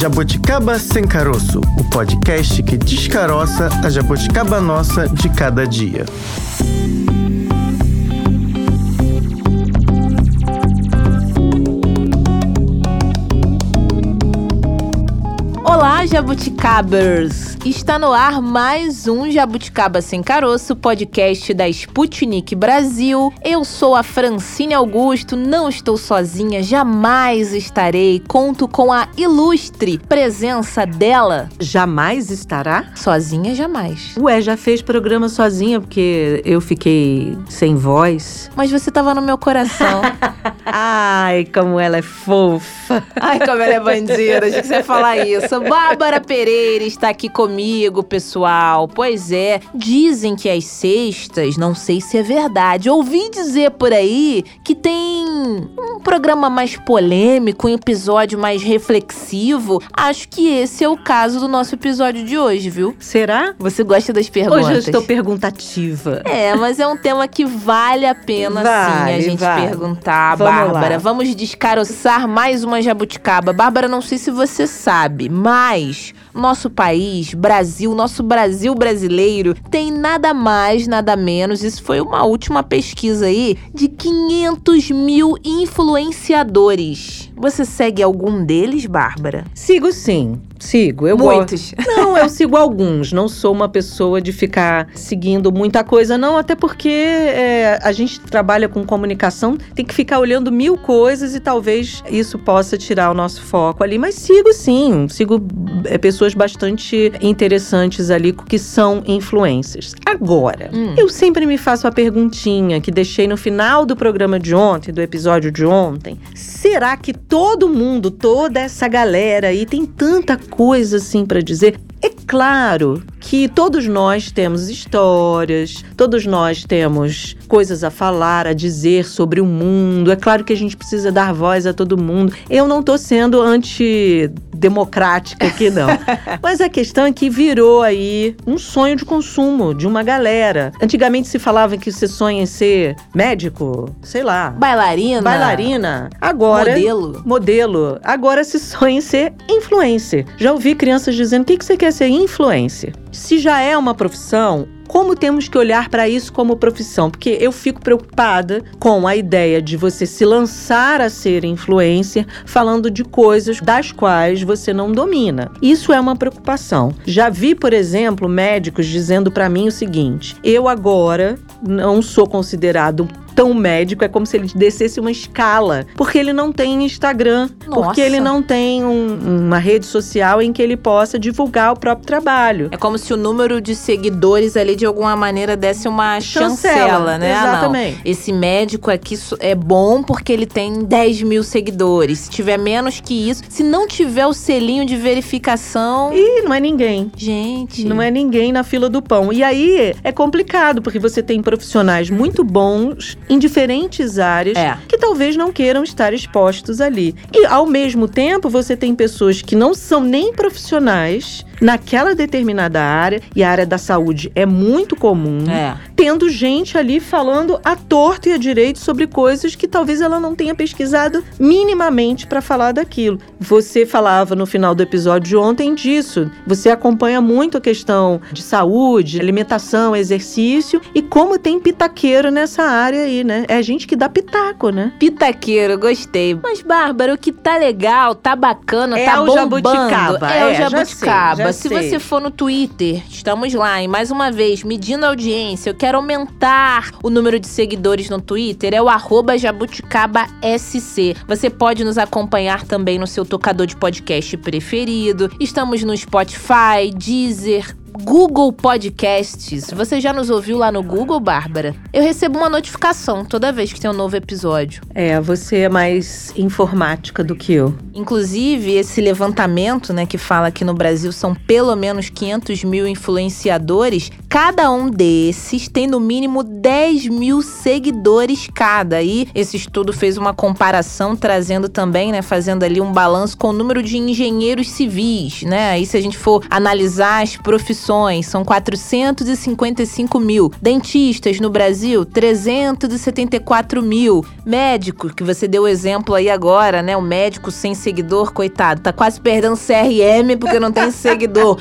Jabuticaba Sem Caroço, o podcast que descaroça a jabuticaba nossa de cada dia. Olá, jabuticabers! Está no ar mais um Jabuticaba Sem Caroço, podcast da Sputnik Brasil. Eu sou a Francine Augusto, não estou sozinha, jamais estarei. Conto com a ilustre presença dela. Jamais estará? Sozinha, jamais. Ué, já fez programa sozinha porque eu fiquei sem voz. Mas você estava no meu coração. Ai, como ela é fofa. Ai, como ela é bandida, achei que você ia falar isso. Bárbara Pereira está aqui comigo, pessoal. Pois é, dizem que às sextas, não sei se é verdade, ouvi dizer por aí que tem um programa mais polêmico, um episódio mais reflexivo. Acho que esse é o caso do nosso episódio de hoje, viu? Será? Você gosta das perguntas? Hoje eu estou perguntativa. É, mas é um tema que vale a pena, sim, a gente perguntar. Bárbara, vamos descaroçar mais uma jabuticaba. Bárbara, não sei se você sabe, mas nosso país, Brasil, nosso Brasil brasileiro, tem nada mais, nada menos, isso foi uma última pesquisa aí, de 500 mil influenciadores. Você segue algum deles, Bárbara? Sigo sim. Sigo, eu Muitos. Não, eu sigo alguns. Não sou uma pessoa de ficar seguindo muita coisa, não. Até porque a gente trabalha com comunicação, tem que ficar olhando mil coisas e talvez isso possa tirar o nosso foco ali. Mas sigo sim, sigo pessoas bastante interessantes ali que são influencers. Agora, eu sempre me faço a perguntinha que deixei no final do programa de ontem, do episódio de ontem. Será que todo mundo, toda essa galera aí tem tanta coisa assim pra dizer? É claro que todos nós temos histórias, todos nós temos coisas a falar, a dizer sobre o mundo. É claro que a gente precisa dar voz a todo mundo. Eu não tô sendo antidemocrática aqui, não. Mas a questão é que virou aí um sonho de consumo de uma galera. Antigamente se falava que você sonha em ser médico, sei lá. Bailarina. Agora... Modelo. Agora se sonha em ser influencer. Já ouvi crianças dizendo, o que você quer ser influencer? Se já é uma profissão, como temos que olhar para isso como profissão? Porque eu fico preocupada com a ideia de você se lançar a ser influencer falando de coisas das quais você não domina. Isso é uma preocupação. Já vi, por exemplo, médicos dizendo para mim o seguinte: eu agora não sou considerado tão médico, é como se ele descesse uma escala, porque ele não tem Instagram, porque ele não tem uma rede social em que ele possa divulgar o próprio trabalho. É como se o número de seguidores ali de alguma maneira desse uma chancela, né? Exatamente. Não, esse médico aqui é bom porque ele tem 10 mil seguidores. Se tiver menos que isso, se não tiver o selinho de verificação... Ih, não é ninguém. Gente... Não é ninguém na fila do pão. E aí é complicado, porque você tem profissionais muito bons em diferentes áreas que talvez não queiram estar expostos ali. E, ao mesmo tempo, você tem pessoas que não são nem profissionais naquela determinada área, e a área da saúde é muito comum, tendo gente ali falando à torto e à direito sobre coisas que talvez ela não tenha pesquisado minimamente para falar daquilo. Você falava no final do episódio de ontem disso. Você acompanha muito a questão de saúde, alimentação, exercício, e como tem pitaqueiro nessa área aí, né? É a gente que dá pitaco, né? Pitaqueiro, gostei. Mas, Bárbara, o que tá legal, tá bacana, tá bombando... jabuticaba. É o jabuticaba. Já Se sei. você for no Twitter, estamos lá. E mais uma vez, medindo a audiência, eu quero aumentar o número de seguidores no Twitter. É o @jabuticabasc. Você pode nos acompanhar também no seu tocador de podcast preferido. Estamos no Spotify, Deezer, Google Podcasts. Você já nos ouviu lá no Google, Bárbara? Eu recebo uma notificação toda vez que tem um novo episódio. Você é mais informática do que eu. Inclusive, esse levantamento, né, que fala que no Brasil são pelo menos 500 mil influenciadores, cada um desses tem no mínimo 10 mil seguidores cada. E esse estudo fez uma comparação, trazendo também, né, fazendo ali um balanço com o número de engenheiros civis, né? Aí se a gente for analisar as profissões, são 455 mil. Dentistas no Brasil, 374 mil. Médico, que você deu o exemplo aí agora, né? O médico sem seguidor, coitado, tá quase perdendo CRM porque não tem seguidor.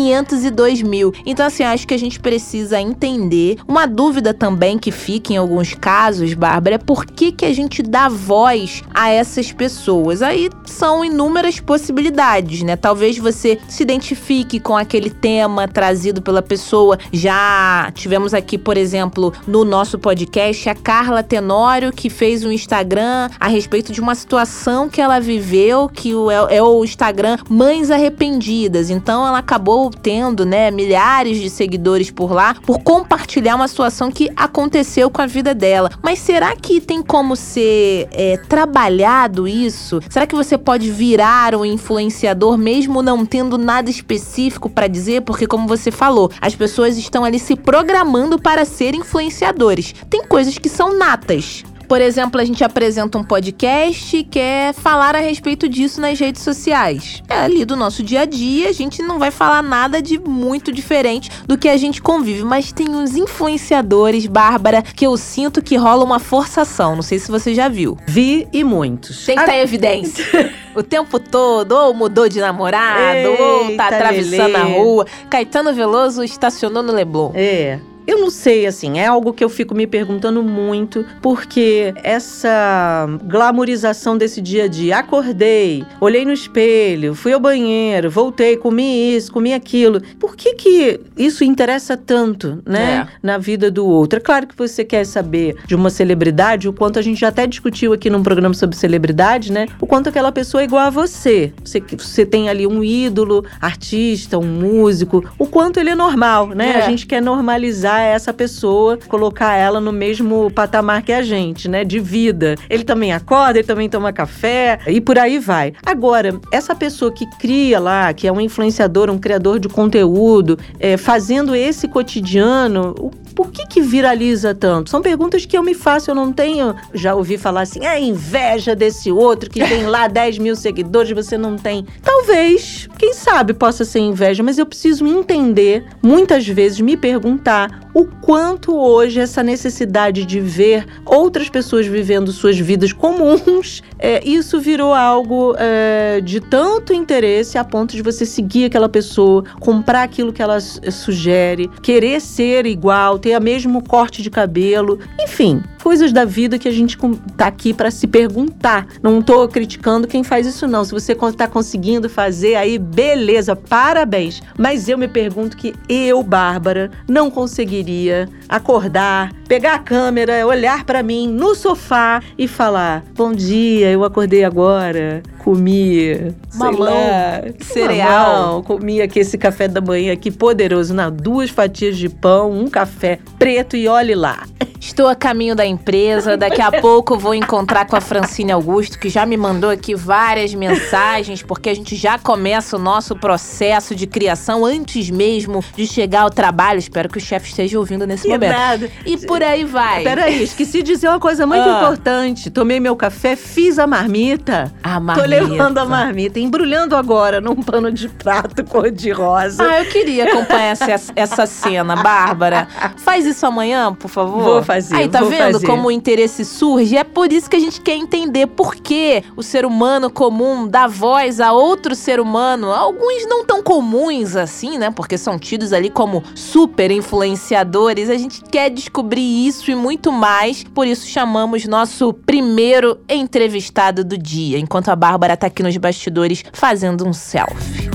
502 mil. Então, assim, acho que a gente precisa entender. Uma dúvida também que fica em alguns casos, Bárbara, é por que a gente dá voz a essas pessoas? Aí são inúmeras possibilidades, né? Talvez você se identifique com aquele tema trazido pela pessoa. Já tivemos aqui, por exemplo, no nosso podcast, a Carla Tenório, que fez um Instagram a respeito de uma situação que ela viveu, que é o Instagram Mães Arrependidas. Então, ela acabou tendo, né, milhares de seguidores por lá, por compartilhar uma situação que aconteceu com a vida dela. Mas será que tem como ser trabalhado isso? Será que você pode virar um influenciador mesmo não tendo nada específico para dizer? Porque, como você falou, as pessoas estão ali se programando para ser influenciadores. Tem coisas que são natas. Por exemplo, a gente apresenta um podcast e quer falar a respeito disso nas redes sociais. É ali do nosso dia a dia, a gente não vai falar nada de muito diferente do que a gente convive. Mas tem uns influenciadores, Bárbara, que eu sinto que rola uma forçação. Não sei se você já viu. Vi e muitos. Tem que estar em evidência. O tempo todo, ou mudou de namorado, ou tá atravessando a rua. Caetano Veloso estacionou no Leblon. Eu não sei, assim, é algo que eu fico me perguntando muito, porque essa glamorização desse dia a dia, acordei, olhei no espelho, fui ao banheiro, voltei, comi isso, comi aquilo. Por que isso interessa tanto, né, na vida do outro? É claro que você quer saber de uma celebridade, o quanto a gente já até discutiu aqui num programa sobre celebridade, né, o quanto aquela pessoa é igual a você. Você tem ali um ídolo, artista, um músico, o quanto ele é normal, né? A gente quer normalizar essa pessoa, colocar ela no mesmo patamar que a gente, né, de vida. Ele também acorda, ele também toma café e por aí vai. Agora, essa pessoa que cria lá, que é um influenciador, um criador de conteúdo, fazendo esse cotidiano, por que viraliza tanto? São perguntas que eu me faço, eu não tenho... Já ouvi falar assim, inveja desse outro que tem lá 10 mil seguidores, você não tem. Talvez, quem sabe possa ser inveja, mas eu preciso entender, muitas vezes me perguntar o quanto hoje essa necessidade de ver outras pessoas vivendo suas vidas comuns, isso virou algo de tanto interesse a ponto de você seguir aquela pessoa, comprar aquilo que ela sugere, querer ser igual, ter o mesmo corte de cabelo, enfim, coisas da vida que a gente tá aqui para se perguntar. Não tô criticando quem faz isso não. Se você tá conseguindo fazer, aí beleza, parabéns. Mas eu me pergunto que eu, Bárbara, não conseguiria acordar, pegar a câmera, olhar para mim no sofá e falar: bom dia, eu acordei agora, comi cereal, comi aqui esse café da manhã aqui poderoso, 2 fatias de pão, um café preto e olhe lá. Estou a caminho da empresa, daqui a pouco vou encontrar com a Francine Augusto, que já me mandou aqui várias mensagens, porque a gente já começa o nosso processo de criação antes mesmo de chegar ao trabalho. Espero que o chefe esteja ouvindo nesse momento. Nada. E por aí vai. Peraí, esqueci de dizer uma coisa muito importante. Tomei meu café, fiz a marmita. Tô levando a marmita, embrulhando agora num pano de prato cor-de-rosa. Eu queria acompanhar essa cena, Bárbara. Faz isso amanhã, por favor. Vou fazer. Aí, tá vendo como o interesse surge? É por isso que a gente quer entender por que o ser humano comum dá voz a outro ser humano. Alguns não tão comuns assim, né? Porque são tidos ali como super influenciadores. A gente quer descobrir isso e muito mais. Por isso chamamos nosso primeiro entrevistado do dia. Enquanto a Bárbara tá aqui nos bastidores fazendo um selfie.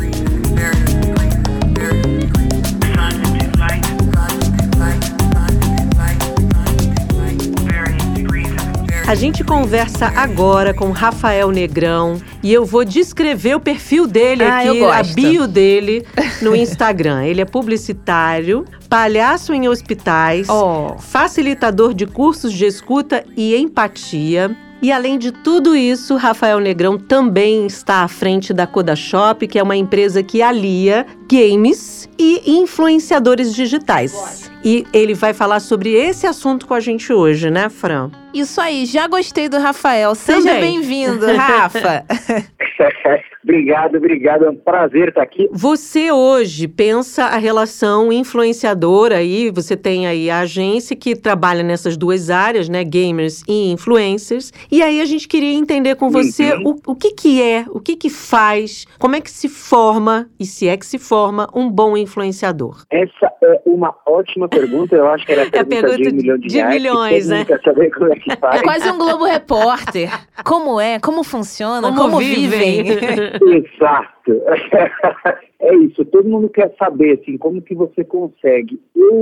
A gente conversa agora com Rafael Negrão e eu vou descrever o perfil dele aqui, a bio dele no Instagram. Ele é publicitário, palhaço em hospitais, facilitador de cursos de escuta e empatia, E além de tudo isso, Rafael Negrão também está à frente da Kodashop, que é uma empresa que alia games e influenciadores digitais. E ele vai falar sobre esse assunto com a gente hoje, né, Fran? Isso aí, já gostei do Rafael. Seja bem-vindo, Rafa. Obrigado. É um prazer estar aqui. Você hoje pensa a relação influenciadora aí, você tem aí a agência que trabalha nessas duas áreas, né, gamers e influencers. E aí a gente queria entender com você o que faz, como é que se forma, e se é que se forma, um bom influenciador. Essa é uma ótima pergunta, eu acho que era a pergunta de $1 milhão de milhões, né? Quer saber como é que faz. É quase um Globo Repórter. Como é? Como funciona? Como vivem? Exato. É isso, todo mundo quer saber, assim, como que você consegue.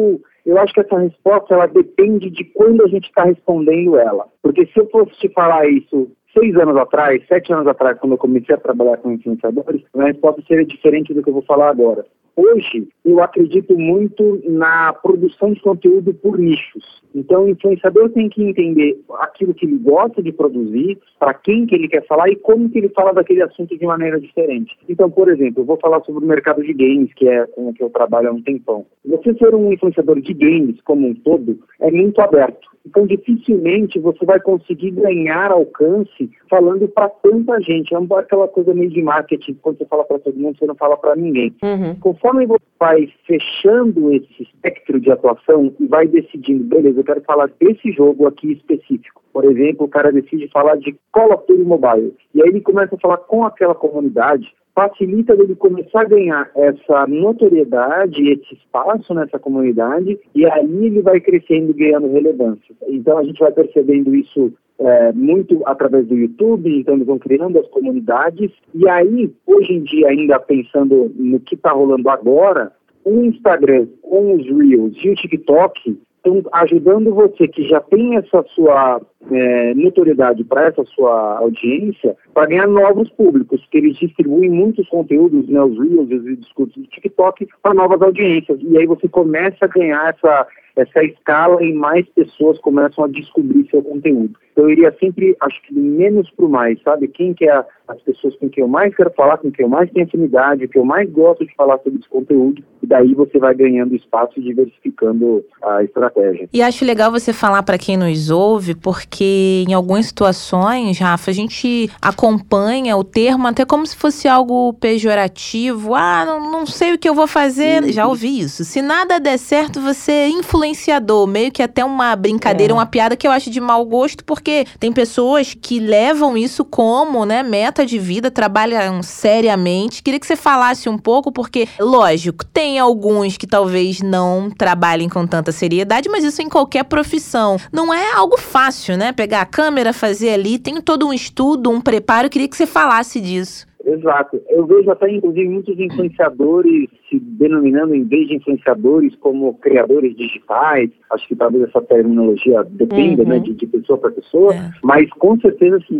Eu acho que essa resposta, ela depende de quando a gente está respondendo ela. Porque se eu fosse te falar isso 6 anos atrás, 7 anos atrás, quando eu comecei a trabalhar com influenciadores, a resposta seria diferente do que eu vou falar agora. Hoje, eu acredito muito na produção de conteúdo por nichos. Então, o influenciador tem que entender aquilo que ele gosta de produzir, para quem que ele quer falar e como que ele fala daquele assunto de maneira diferente. Então, por exemplo, eu vou falar sobre o mercado de games, que é com o que eu trabalho há um tempão. Você ser um influenciador de games como um todo é muito aberto. Então, dificilmente você vai conseguir ganhar alcance falando para tanta gente. É aquela coisa meio de marketing, quando você fala para todo mundo, você não fala para ninguém. Conforme você vai fechando esse espectro de atuação e vai decidindo, beleza, eu quero falar desse jogo aqui específico. Por exemplo, o cara decide falar de Call of Duty Mobile. E aí ele começa a falar com aquela comunidade, facilita ele começar a ganhar essa notoriedade, esse espaço nessa comunidade, e aí ele vai crescendo e ganhando relevância. Então a gente vai percebendo isso muito através do YouTube, então eles vão criando as comunidades, e aí, hoje em dia, ainda pensando no que está rolando agora, o Instagram com os Reels e o TikTok estão ajudando você que já tem essa sua notoriedade para essa sua audiência, para ganhar novos públicos, que eles distribuem muitos conteúdos, né, os Reels e os vídeos curtos do TikTok, para novas audiências. E aí você começa a ganhar essa escala e mais pessoas começam a descobrir seu conteúdo. Então eu iria sempre, acho que menos pro mais, sabe? Quem que é as pessoas com quem eu mais quero falar, com quem eu mais tenho afinidade, que eu mais gosto de falar sobre esse conteúdo, e daí você vai ganhando espaço e diversificando a estratégia. E acho legal você falar para quem nos ouve, porque em algumas situações, Rafa, a gente acompanha o termo até como se fosse algo pejorativo. Não sei o que eu vou fazer. Já ouvi isso. Se nada der certo, você é influenciador. Meio que até uma brincadeira, uma piada que eu acho de mau gosto, porque tem pessoas que levam isso como, né, meta de vida, trabalham seriamente. Queria que você falasse um pouco, porque, lógico, tem alguns que talvez não trabalhem com tanta seriedade, mas isso em qualquer profissão. Não é algo fácil, né? Pegar a câmera, fazer ali, tem todo um estudo, um preparo. Queria que você falasse disso. Exato. Eu vejo até, inclusive, muitos influenciadores se denominando, em vez de influenciadores, como criadores digitais. Acho que talvez essa terminologia dependa, né, de pessoa para pessoa. Mas, com certeza, assim,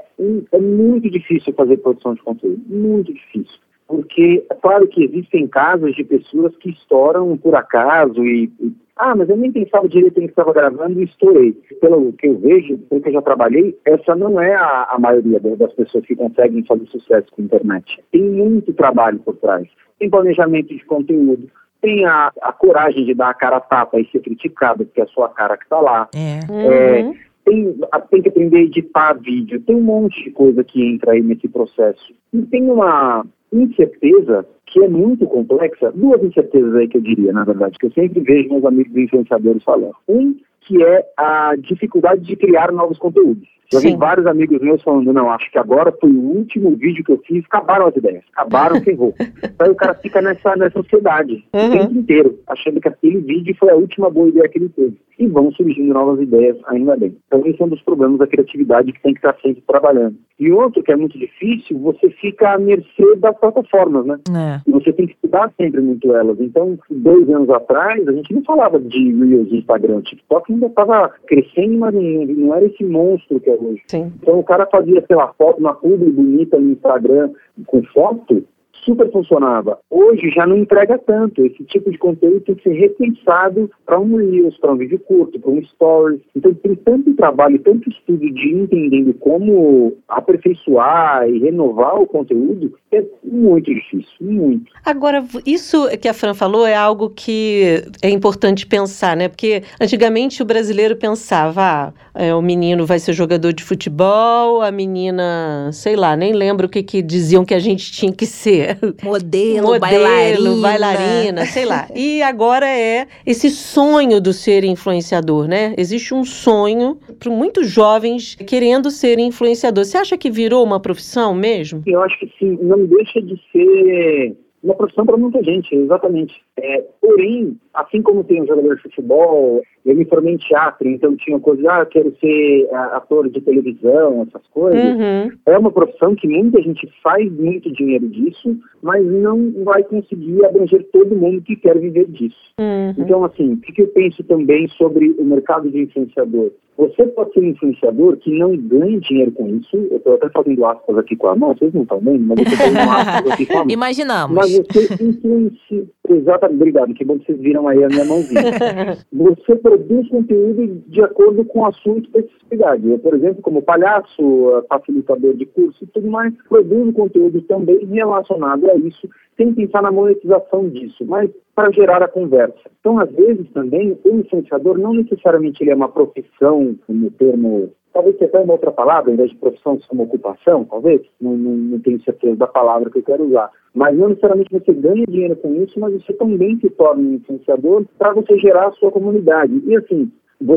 é muito difícil fazer produção de conteúdo. Muito difícil. Porque, é claro que existem casos de pessoas que estouram por acaso mas eu nem pensava direito no que estava gravando e estourei. Pelo que eu vejo, pelo que eu já trabalhei, essa não é a maioria das pessoas que conseguem fazer sucesso com a internet. Tem muito trabalho por trás. Tem planejamento de conteúdo, tem a coragem de dar a cara a tapa e ser criticado, porque é a sua cara que está lá. Tem que aprender a editar vídeo, tem um monte de coisa que entra aí nesse processo. E tem uma incerteza que é muito complexa, 2 incertezas aí que eu diria, na verdade, que eu sempre vejo meus amigos influenciadores falando. Que é a dificuldade de criar novos conteúdos. Já vi vários amigos meus falando, não, acho que agora foi o último vídeo que eu fiz, acabaram as ideias, acabaram, ferrou. Então o cara fica nessa ansiedade o tempo inteiro, achando que aquele vídeo foi a última boa ideia que ele teve. E vão surgindo novas ideias, ainda bem. Então esse é um dos problemas da criatividade que tem que estar sempre trabalhando. E outro que é muito difícil, você fica à mercê das plataformas, né? E você tem que estudar sempre muito elas. Então, 2 anos atrás, a gente não falava de Reels, Instagram, TikTok ainda estava crescendo, mas não era esse monstro que é hoje. Então o cara fazia, sei lá, foto, uma publi bonita no Instagram com foto, super funcionava. Hoje já não entrega tanto. Esse tipo de conteúdo tem que ser repensado para um Reels, para um vídeo curto, para um Stories. Então tem tanto trabalho, tanto estudo de entendendo como aperfeiçoar e renovar o conteúdo, que é muito difícil, muito. Agora, isso que a Fran falou é algo que é importante pensar, né? Porque antigamente o brasileiro pensava, o menino vai ser jogador de futebol, a menina, sei lá, nem lembro o que diziam que a gente tinha que ser. Modelo, bailarina, sei lá. E agora é esse sonho do ser influenciador, né? Existe um sonho para muitos jovens querendo ser influenciador. Você acha que virou uma profissão mesmo? Eu acho que sim, não deixa de ser uma profissão para muita gente, exatamente. Porém, assim como tem um jogador de futebol, eu me formei em teatro, então tinha coisa, eu quero ser ator de televisão, essas coisas. É uma profissão que muita gente faz muito dinheiro disso, mas não vai conseguir abranger todo mundo que quer viver disso. Então, assim, o que eu penso também sobre o mercado de influenciador? Você pode ser um influenciador que não ganhe dinheiro com isso. Eu estou até fazendo aspas aqui com a mão, vocês não estão vendo, mas eu estou fazendo aspas aqui com a mão. Imaginamos. Mas você influencia. Exatamente, obrigado, que bom que vocês viram aí a minha mãozinha. Você produz conteúdo de acordo com a sua especificidade. Eu, por exemplo, como palhaço, facilitador de curso e tudo mais, produzo conteúdo também relacionado a isso, sem pensar na monetização disso, mas para gerar a conversa. Então, às vezes, também, o influenciador não necessariamente ele é uma profissão, no termo, talvez até uma outra palavra, ao invés de profissão, como ocupação, talvez, não tenho certeza da palavra que eu quero usar. Mas não necessariamente você ganha dinheiro com isso, mas você também se torna um influenciador para você gerar a sua comunidade. E assim,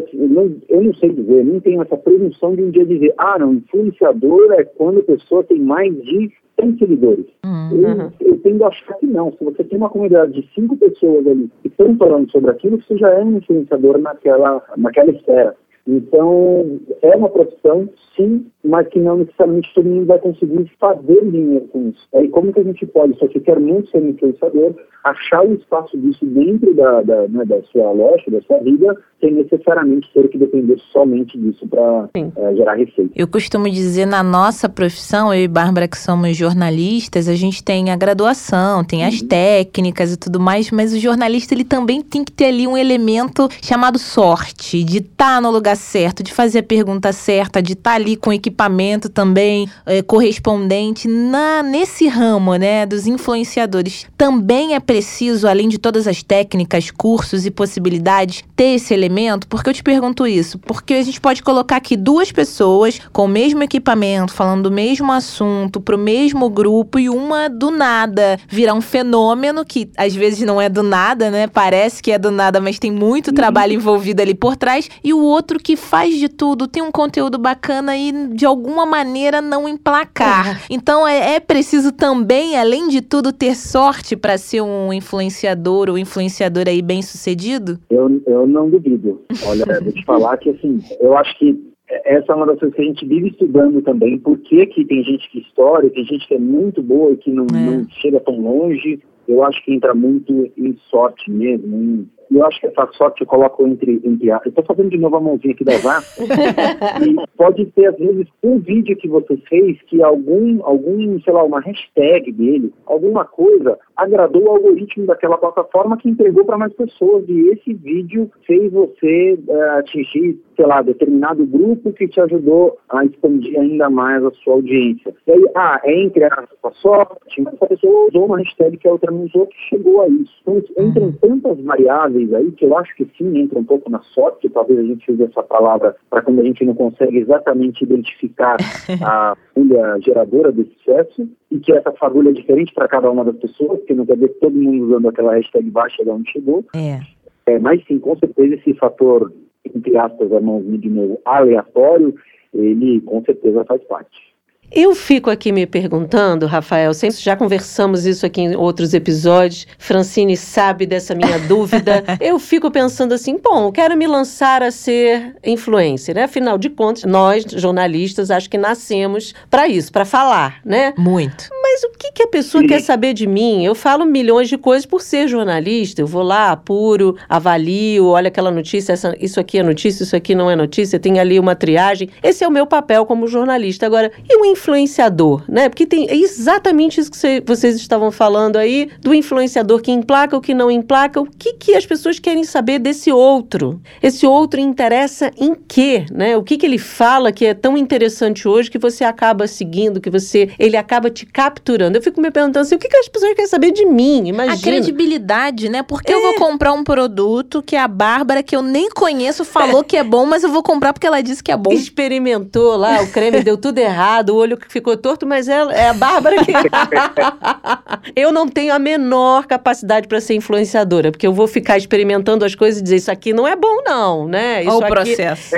eu não sei dizer, não tenho essa presunção de um dia dizer, não, influenciador é quando a pessoa tem mais de 100 seguidores. Eu tendo a achar que não. Se você tem uma comunidade de 5 pessoas ali que estão falando sobre aquilo, você já é um influenciador naquela esfera. Então, é uma profissão, sim, mas que não necessariamente todo mundo vai conseguir fazer dinheiro com isso. E como que a gente pode, se você quer muito ser influenciador, achar o espaço disso dentro da sua loja, da sua vida, sem necessariamente ter que depender somente disso para gerar receita. Eu costumo dizer, na nossa profissão, eu e Bárbara, que somos jornalistas, a gente tem a graduação, tem as técnicas e tudo mais, mas o jornalista, ele também tem que ter ali um elemento chamado sorte, de estar no lugar certo, de fazer a pergunta certa, de estar ali com equipamento também correspondente. Nesse ramo, né, dos influenciadores, também é preciso, além de todas as técnicas, cursos e possibilidades, ter esse elemento? Porque eu te pergunto isso, porque a gente pode colocar aqui 2 pessoas com o mesmo equipamento, falando do mesmo assunto, pro mesmo grupo, e uma do nada virar um fenômeno, que às vezes não é do nada, né? Parece que é do nada, mas tem muito trabalho envolvido ali por trás, e o outro que faz de tudo, tem um conteúdo bacana e de alguma maneira não emplacar. Então é preciso também, além de tudo, ter sorte para ser um influenciador ou influenciadora aí bem sucedido? Eu não duvido. Olha, vou te falar que assim, eu acho que essa é uma das coisas que a gente vive estudando também. Por que tem gente que estoura, tem gente que é muito boa e que não chega tão longe. Eu acho que entra muito em sorte mesmo. E eu acho que essa sorte eu coloco entre eu estou fazendo de novo a mãozinha aqui da Vá. E pode ser, às vezes, um vídeo que você fez que algum, sei lá, uma hashtag dele, alguma coisa, agradou o algoritmo daquela plataforma que entregou para mais pessoas. E esse vídeo fez você atingir, sei lá, determinado grupo que te ajudou a expandir ainda mais a sua audiência. E aí, entre a sorte, mas a pessoa usou uma hashtag que a outra não usou, que chegou a isso. Então, entram tantas variáveis aí, que eu acho que sim, entra um pouco na sorte. Talvez a gente use essa palavra para quando a gente não consegue exatamente identificar a fagulha geradora desse sucesso, e que essa fagulha é diferente para cada uma das pessoas, porque não quer dizer que todo mundo usando aquela hashtag vai chegar onde chegou. Mas sim, com certeza esse fator, entre aspas, a mãozinha de novo, aleatório, ele com certeza faz parte. Eu fico aqui me perguntando, Rafael, sempre já conversamos isso aqui em outros episódios, Francine sabe dessa minha dúvida. Eu fico pensando assim, quero me lançar a ser influencer, né? Afinal de contas, nós, jornalistas, acho que nascemos para isso, para falar, né? Muito. Mas o que que a pessoa quer saber de mim? Eu falo milhões de coisas por ser jornalista. Eu vou lá, apuro, avalio, olha aquela notícia, isso aqui é notícia, isso aqui não é notícia, tem ali uma triagem. Esse é o meu papel como jornalista. Agora, e o influenciador, né? Porque é exatamente isso que vocês estavam falando aí, do influenciador que emplaca, o que não emplaca. O que as pessoas querem saber desse outro? Esse outro interessa em quê, né? O que ele fala que é tão interessante hoje que você acaba seguindo, que ele acaba te capturando. Eu fico me perguntando assim, o que as pessoas querem saber de mim? Imagina. A credibilidade, né? Porque eu vou comprar um produto que a Bárbara, que eu nem conheço, falou que é bom, mas eu vou comprar porque ela disse que é bom. Experimentou lá, o creme deu tudo errado, o olho ficou torto, mas é a Bárbara que... Eu não tenho a menor capacidade para ser influenciadora, porque eu vou ficar experimentando as coisas e dizer, isso aqui não é bom não, né? Isso Olha o processo.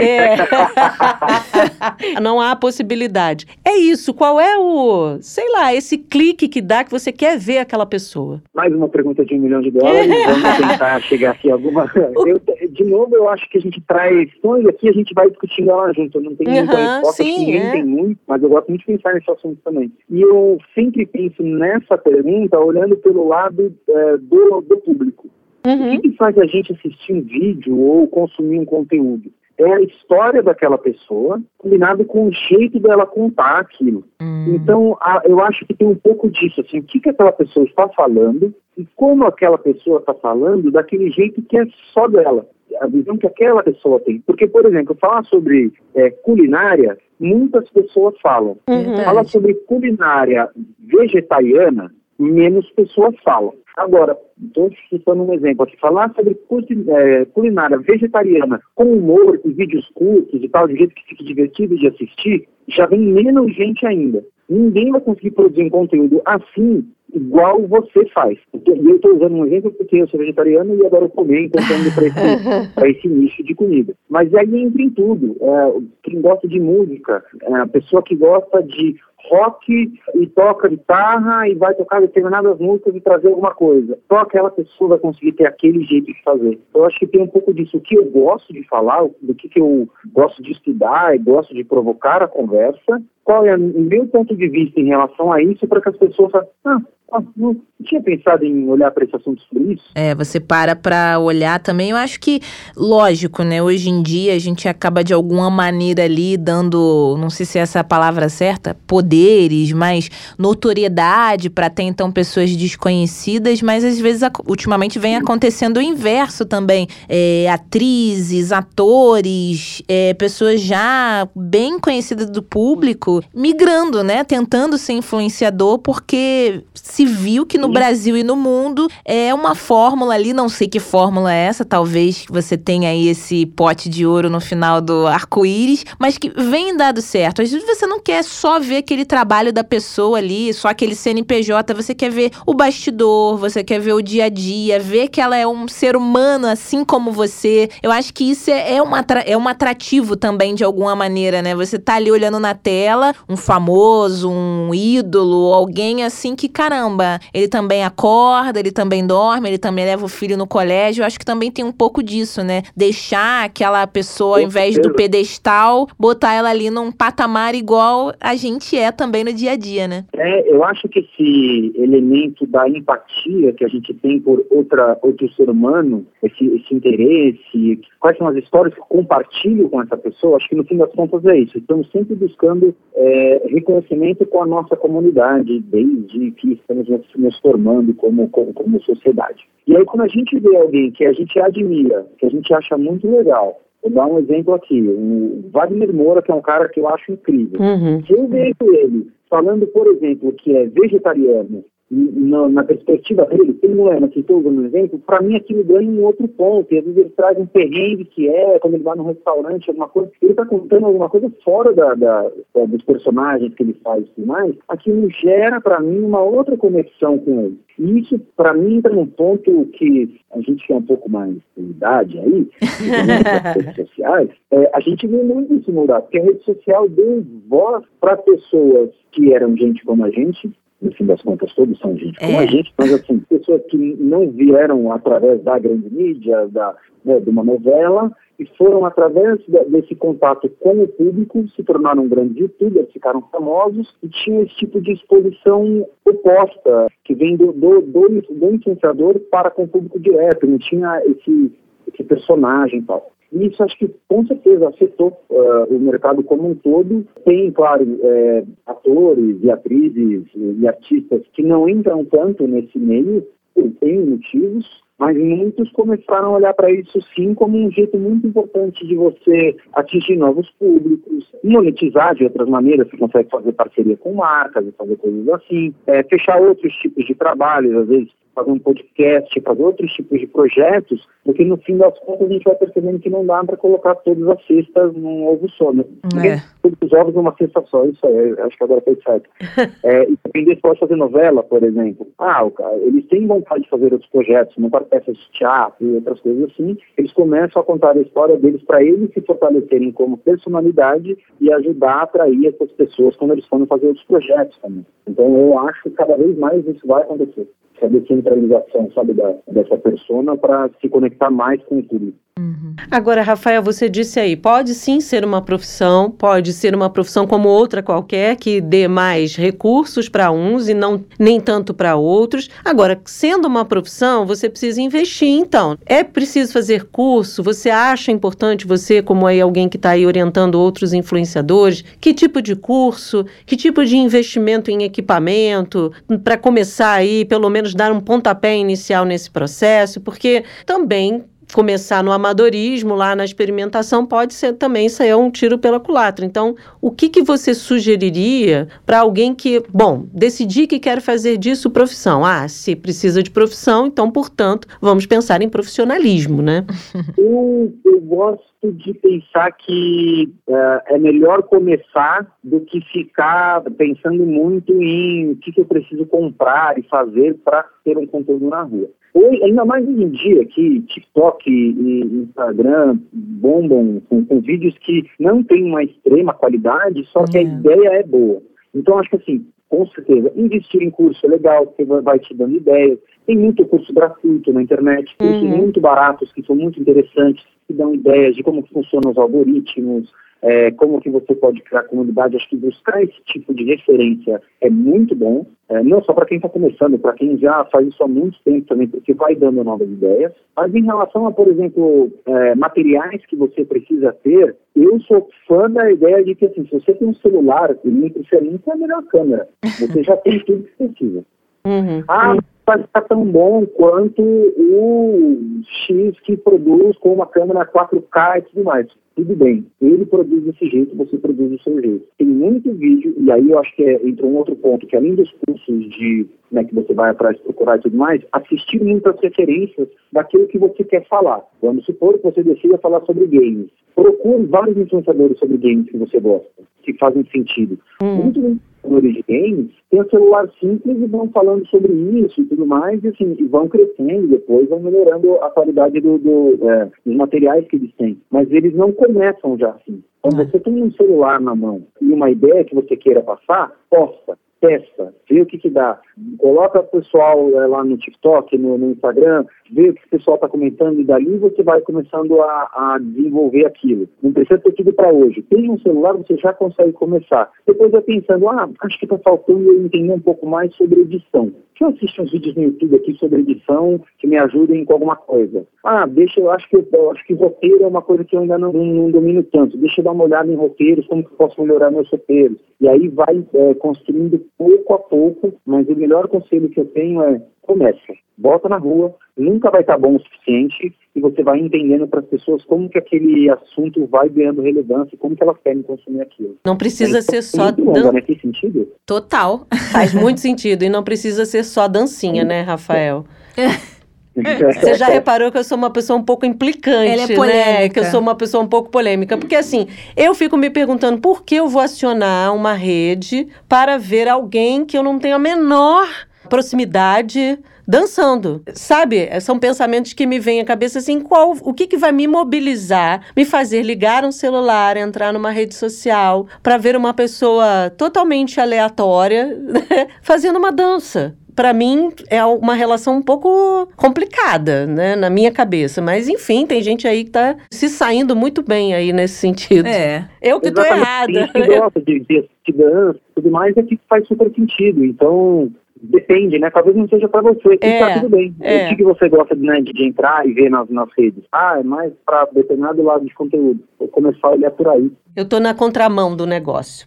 Não há possibilidade. É isso, qual é esse clique que dá que você quer ver aquela pessoa? Mais uma pergunta de $1 milhão. Vamos tentar chegar aqui a alguma... De novo, eu acho que a gente traz questões aqui, a gente vai discutindo ela junto. Eu não tenho muita resposta, ninguém tem muito, mas eu gosto muito de pensar nesse assunto também. E eu sempre penso nessa pergunta olhando pelo lado do público. O que faz a gente assistir um vídeo ou consumir um conteúdo? É a história daquela pessoa, combinado com o jeito dela contar aquilo. Então, eu acho que tem um pouco disso, assim, o que aquela pessoa está falando e como aquela pessoa está falando daquele jeito que é só dela, a visão que aquela pessoa tem. Porque, por exemplo, falar sobre culinária, muitas pessoas falam. Falar sobre culinária vegetariana, menos pessoas falam. Agora, estou citando um exemplo aqui, falar sobre culinária vegetariana com humor, com vídeos curtos e tal, de jeito que fique divertido de assistir, já vem menos gente ainda. Ninguém vai conseguir produzir um conteúdo assim, igual você faz. E eu estou usando um exemplo porque eu sou vegetariano e adoro comer, então estou indo para esse nicho de comida. Mas aí entra em tudo. Quem gosta de música, a pessoa que gosta de rock e toca guitarra e vai tocar determinadas músicas e trazer alguma coisa. Só aquela pessoa vai conseguir ter aquele jeito de fazer. Eu acho que tem um pouco disso. O que eu gosto de falar, do que eu gosto de estudar e gosto de provocar a conversa, qual é o meu ponto de vista em relação a isso, para que as pessoas falem, não tinha pensado em olhar para esse assunto sobre isso. Você para olhar também. Eu acho que, lógico, né? Hoje em dia a gente acaba de alguma maneira ali dando, não sei se essa é a palavra certa, poderes, mas notoriedade para até então pessoas desconhecidas, mas às vezes ultimamente vem acontecendo o inverso também. Atrizes, atores, pessoas já bem conhecidas do público migrando, né? Tentando ser influenciador porque se viu que no Brasil e no mundo é uma fórmula ali, não sei que fórmula é essa, talvez você tenha aí esse pote de ouro no final do arco-íris, mas que vem dado certo. Às vezes você não quer só ver aquele trabalho da pessoa ali, só aquele CNPJ, você quer ver o bastidor, você quer ver o dia a dia, ver que ela é um ser humano assim como você. Eu acho que isso é um atrativo também de alguma maneira, né? Você tá ali olhando na tela, um famoso, um ídolo, alguém assim que, caramba, ele também acorda, ele também dorme, ele também leva o filho no colégio. Eu acho que também tem um pouco disso, né? Deixar aquela pessoa, ao invés do pedestal, botar ela ali num patamar igual a gente é também no dia a dia, né? Eu acho que esse elemento da empatia que a gente tem por outro ser humano, esse interesse, quais são as histórias que compartilho com essa pessoa, acho que no fim das contas é isso. Estamos sempre buscando reconhecimento com a nossa comunidade, desde que estamos nos formando como sociedade. E aí, quando a gente vê alguém que a gente admira, que a gente acha muito legal, vou dar um exemplo aqui, o Wagner Moura, que é um cara que eu acho incrível. Se eu vejo ele falando, por exemplo, que é vegetariano, na perspectiva dele, ele não é, mas estou usando um exemplo, para mim aquilo ganha um outro ponto, e às vezes ele traz um perrengue que quando ele vai num restaurante, alguma coisa, ele está contando alguma coisa fora dos personagens que ele faz e tudo mais, aquilo gera para mim uma outra conexão com ele. E isso, para mim, entra num ponto que a gente que é um pouco mais de idade aí, nas redes sociais, a gente vê muito isso mudar, porque a rede social deu voz para pessoas que eram gente como a gente. No fim das contas, todos são gente como a gente, mas assim, pessoas que não vieram através da grande mídia, de uma novela, e foram, através desse contato com o público, se tornaram grandes youtubers, ficaram famosos e tinham esse tipo de exposição oposta, que vem do influenciador para com o público direto, não tinha esse personagem e tal. E isso acho que com certeza afetou o mercado como um todo. Tem, claro, atores e atrizes e artistas que não entram tanto nesse meio, por N motivos, mas muitos começaram a olhar para isso sim como um jeito muito importante de você atingir novos públicos, monetizar de outras maneiras. Você consegue fazer parceria com marcas e fazer coisas assim, fechar outros tipos de trabalhos, às vezes fazer um podcast, fazer outros tipos de projetos, porque no fim das contas a gente vai percebendo que não dá para colocar todas as cestas num ovo só, né? Todos os ovos numa cesta só, isso aí, acho que agora foi certo. E depender se pode fazer novela, por exemplo. Eles têm vontade de fazer outros projetos, montar peças de teatro e outras coisas assim, eles começam a contar a história deles para eles se fortalecerem como personalidade e ajudar a atrair essas pessoas quando eles forem fazer outros projetos também. Então eu acho que cada vez mais isso vai acontecer. A descentralização, sabe, dessa persona para se conectar mais com o público. Agora, Rafael, você disse aí, pode sim ser uma profissão como outra qualquer, que dê mais recursos para uns e nem tanto para outros. Agora, sendo uma profissão, você precisa investir, então. É preciso fazer curso? Você acha importante, você, como aí alguém que está aí orientando outros influenciadores, que tipo de curso, que tipo de investimento em equipamento, para começar aí, pelo menos dar um pontapé inicial nesse processo? Porque também começar no amadorismo, lá na experimentação, pode ser também, isso aí é um tiro pela culatra. Então, o que você sugeriria para alguém que, decidir que quer fazer disso profissão? Se precisa de profissão, então, portanto, vamos pensar em profissionalismo, né? Eu gosto de pensar que é melhor começar do que ficar pensando muito em o que eu preciso comprar e fazer para ter um conteúdo na rua. Hoje, ainda mais hoje em dia que TikTok e Instagram bombam com vídeos que não têm uma extrema qualidade, só que a ideia é boa. Então, acho que assim, com certeza, investir em curso é legal, porque vai te dando ideias. Tem muito curso gratuito na internet, cursos muito baratos, que são muito interessantes, que dão ideias de como funcionam os algoritmos, como que você pode criar comunidade. Acho que buscar esse tipo de referência é muito bom, não só para quem está começando, para quem já faz isso há muito tempo também, porque vai dando novas ideias. Mas em relação a, por exemplo, materiais que você precisa ter, eu sou fã da ideia de que, assim, se você tem um celular, e preferência é a melhor câmera. Você já tem tudo que precisa. Vai ficar tão bom quanto o X que produz com uma câmera 4K e tudo mais. Tudo bem, ele produz desse jeito, você produz do seu jeito. Tem muito vídeo, e aí eu acho que entra um outro ponto, que além dos cursos que você vai atrás procurar e tudo mais, assistir muitas referências daquilo que você quer falar. Vamos supor que você decida falar sobre games. Procure vários influenciadores sobre games que você gosta, que fazem sentido. Muitos influenciadores de games têm um celular simples e vão falando sobre isso e tudo mais, e, assim, e vão crescendo, depois vão melhorando a qualidade dos materiais que eles têm. Mas eles não começam já assim. Quando você tem um celular na mão e uma ideia que você queira passar, posta. Testa, vê o que dá. Coloca o pessoal lá no TikTok, no Instagram, vê o que o pessoal está comentando e dali você vai começando a desenvolver aquilo. Não precisa ter tudo para hoje. Tem um celular, você já consegue começar. Depois vai pensando, acho que está faltando eu entender um pouco mais sobre edição. Deixa eu assistir uns vídeos no YouTube aqui sobre edição que me ajudem com alguma coisa. Eu acho que roteiro é uma coisa que eu ainda não domino tanto. Deixa eu dar uma olhada em roteiros, como que eu posso melhorar meus roteiros. E aí vai construindo pouco a pouco, mas o melhor conselho que eu tenho é começa, bota na rua, nunca vai estar bom o suficiente e você vai entendendo para as pessoas como que aquele assunto vai ganhando relevância e como que elas querem consumir aquilo. Não precisa ser só dança, né? Tem sentido? Total. Faz muito sentido e não precisa ser só dancinha, né, Rafael? Você já reparou que eu sou uma pessoa um pouco implicante, Ela é polêmica, né? Que eu sou uma pessoa um pouco polêmica. Porque, assim, eu fico me perguntando por que eu vou acionar uma rede para ver alguém que eu não tenho a menor proximidade dançando, sabe? São pensamentos que me vêm à cabeça assim, o que vai me mobilizar, me fazer ligar um celular, entrar numa rede social, para ver uma pessoa totalmente aleatória fazendo uma dança. Para mim, é uma relação um pouco complicada, né, na minha cabeça. Mas, enfim, tem gente aí que tá se saindo muito bem aí nesse sentido. Eu que tô errada. Quem gosta de dança e tudo mais, é que faz super sentido. Então, depende, né? Talvez não seja pra você, e tá tudo bem. O que você gosta de entrar e ver nas redes? É mais pra determinado lado de conteúdo. Vou começar a olhar por aí. Eu tô na contramão do negócio.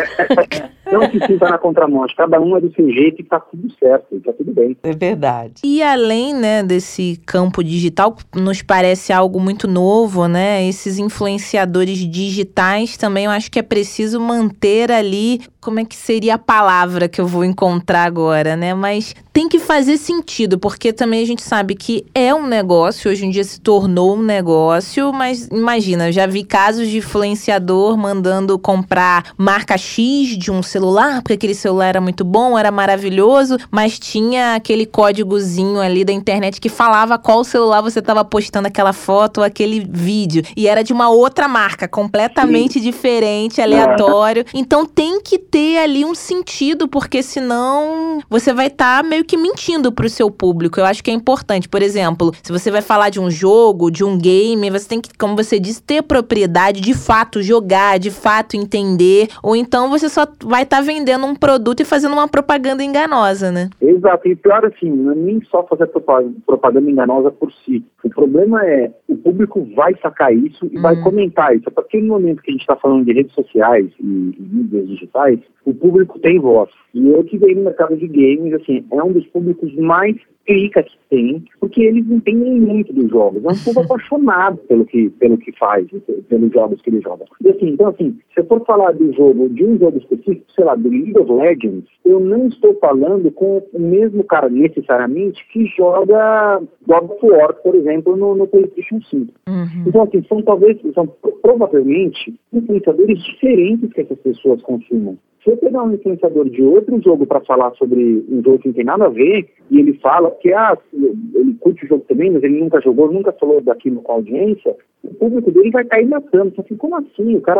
Não se sinta na contramão. Acho que cada um é do seu jeito e tá tudo certo, tá tudo bem. É verdade. E além, né, desse campo digital, nos parece algo muito novo, né? Esses influenciadores digitais também, eu acho que é preciso manter ali, como é que seria a palavra que eu vou encontrar agora, né? Mas tem que fazer sentido, porque também a gente sabe que é um negócio, hoje em dia se tornou um negócio, mas imagina, eu já vi casos de influenciador mandando comprar marca X de um celular, porque aquele celular era muito bom, era maravilhoso, mas tinha aquele códigozinho ali da internet que falava qual celular você estava postando aquela foto ou aquele vídeo. E era de uma outra marca, completamente diferente, aleatório. Então tem que ter ali um sentido, porque senão você vai estar meio que mentindo pro seu público. Eu acho que é importante. Por exemplo, se você vai falar de um jogo, de um game, você tem que, como você disse, ter propriedade, de fato jogar, de fato entender, ou então você só vai estar vendendo um produto e fazendo uma propaganda enganosa, né? Exato, e pior assim, não é nem só fazer propaganda enganosa por si. O problema é, o público vai sacar isso e vai comentar isso. A partir do momento que a gente está falando de redes sociais e mídias digitais, o público tem voz. E eu que venho no mercado de games, assim, é um dos públicos mais clica que tem, porque eles entendem muito dos jogos. É um povo apaixonado pelo que faz, pelos jogos que eles jogam. E assim, então assim, se eu for falar de um jogo específico, sei lá, do League of Legends, eu não estou falando com o mesmo cara necessariamente que joga God of War, por exemplo, no PlayStation 5. Então assim, são provavelmente influenciadores diferentes que essas pessoas consumam. Se eu pegar um influenciador de outro jogo para falar sobre um jogo que não tem nada a ver, e ele fala que ele curte o jogo também, mas ele nunca jogou, nunca falou daquilo com a audiência, o público dele vai cair matando. Só que como assim? O cara,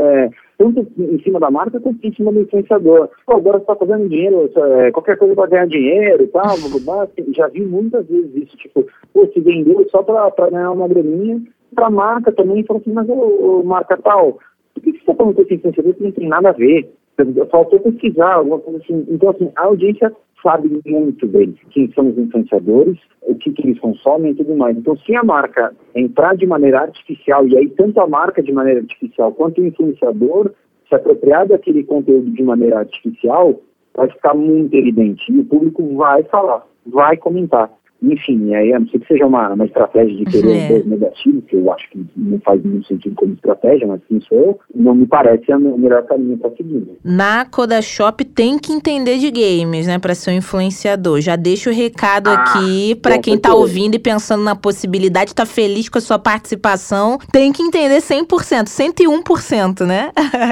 tanto em cima da marca quanto em cima do influenciador. Agora você está fazendo dinheiro, qualquer coisa para ganhar dinheiro e tal, já vi muitas vezes isso, tipo, se vendeu só para ganhar uma graninha, para a marca também, falou assim, mas marca tal, por que você está falando com esse influenciador que não tem nada a ver? Faltou pesquisar, alguma coisa assim. Então, assim, a audiência sabe muito bem quem são os influenciadores, o que eles consomem e tudo mais. Então, se a marca entrar de maneira artificial, e aí tanto a marca de maneira artificial quanto o influenciador se apropriar daquele conteúdo de maneira artificial, vai ficar muito evidente. E o público vai falar, vai comentar. Enfim, aí a não ser que seja uma estratégia de querer dois negativos, que eu acho que não faz nenhum sentido como estratégia, mas quem sou eu, não me parece o melhor caminho para seguir. Na Kodashop tem que entender de games, né, para ser um influenciador. Já deixo o recado aqui para quem tá ouvindo e pensando na possibilidade, tá feliz com a sua participação, tem que entender 100%, 101%, né?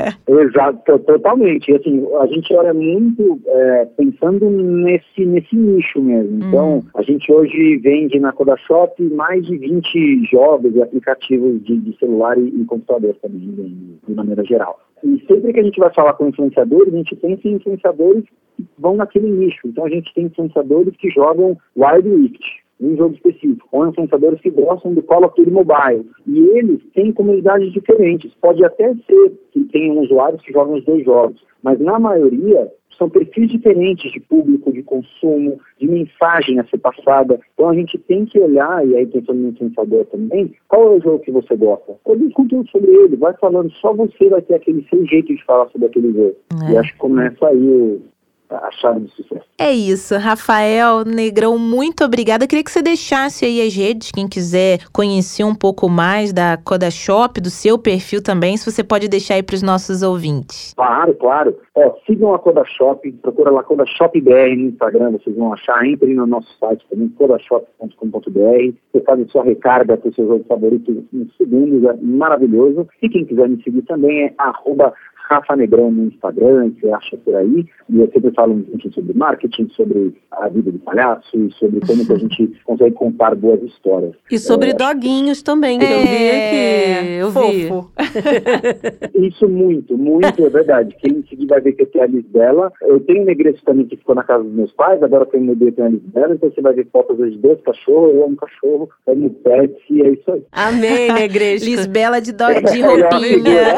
Exato, totalmente. E, assim, a gente olha muito pensando nesse nicho mesmo. Então, a gente hoje vende na Kodashop mais de 20 jogos e aplicativos de celular e computador também, de maneira geral. E sempre que a gente vai falar com influenciadores, a gente pensa em influenciadores que vão naquele nicho. Então a gente tem influenciadores que jogam Wild Rift, um jogo específico, ou influenciadores que gostam do Call of Duty Mobile. E eles têm comunidades diferentes. Pode até ser que tenham usuários que jogam os dois jogos, mas na maioria são perfis diferentes de público, de consumo, de mensagem a ser passada. Então a gente tem que olhar, e aí pensando no influenciador também, qual é o jogo que você gosta? Produz conteúdo sobre ele, vai falando, só você vai ter aquele seu jeito de falar sobre aquele jogo. E acho que começa aí a chave do sucesso. É isso, Rafael Negrão, muito obrigada. Eu queria que você deixasse aí as redes, quem quiser conhecer um pouco mais da Kodashop, do seu perfil também, se você pode deixar aí para os nossos ouvintes. Claro. Sigam a Kodashop, procura lá Kodashop BR no Instagram, vocês vão achar, entrem no nosso site também, kodashop.com.br, você faz a sua recarga para o seu jogo favorito em segundos, é maravilhoso. E quem quiser me seguir também é Rafa Negrão no Instagram, você acha por aí, e eu sempre falo um pouquinho sobre marketing, sobre a vida do palhaço, e sobre como que a gente consegue contar boas histórias. E sobre doguinhos também, que eu vi aqui. Eu fofo. Vi. Isso muito, é verdade. Quem seguir vai ver que eu tenho a Lisbela. Eu tenho um Negresco também que ficou na casa dos meus pais, agora tem um bebê, tem a Lisbela, então você vai ver fotos de 2 cachorros, eu amo cachorro, amo pets, e é isso aí. Amém, Negresco. Lisbela de roupinha.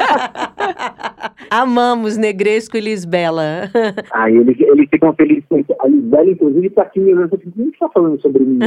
Amamos Negresco e Lisbela. Eles ficam felizes com isso. A Lisbela, inclusive, tá aqui me olhando. O que tá falando sobre mim?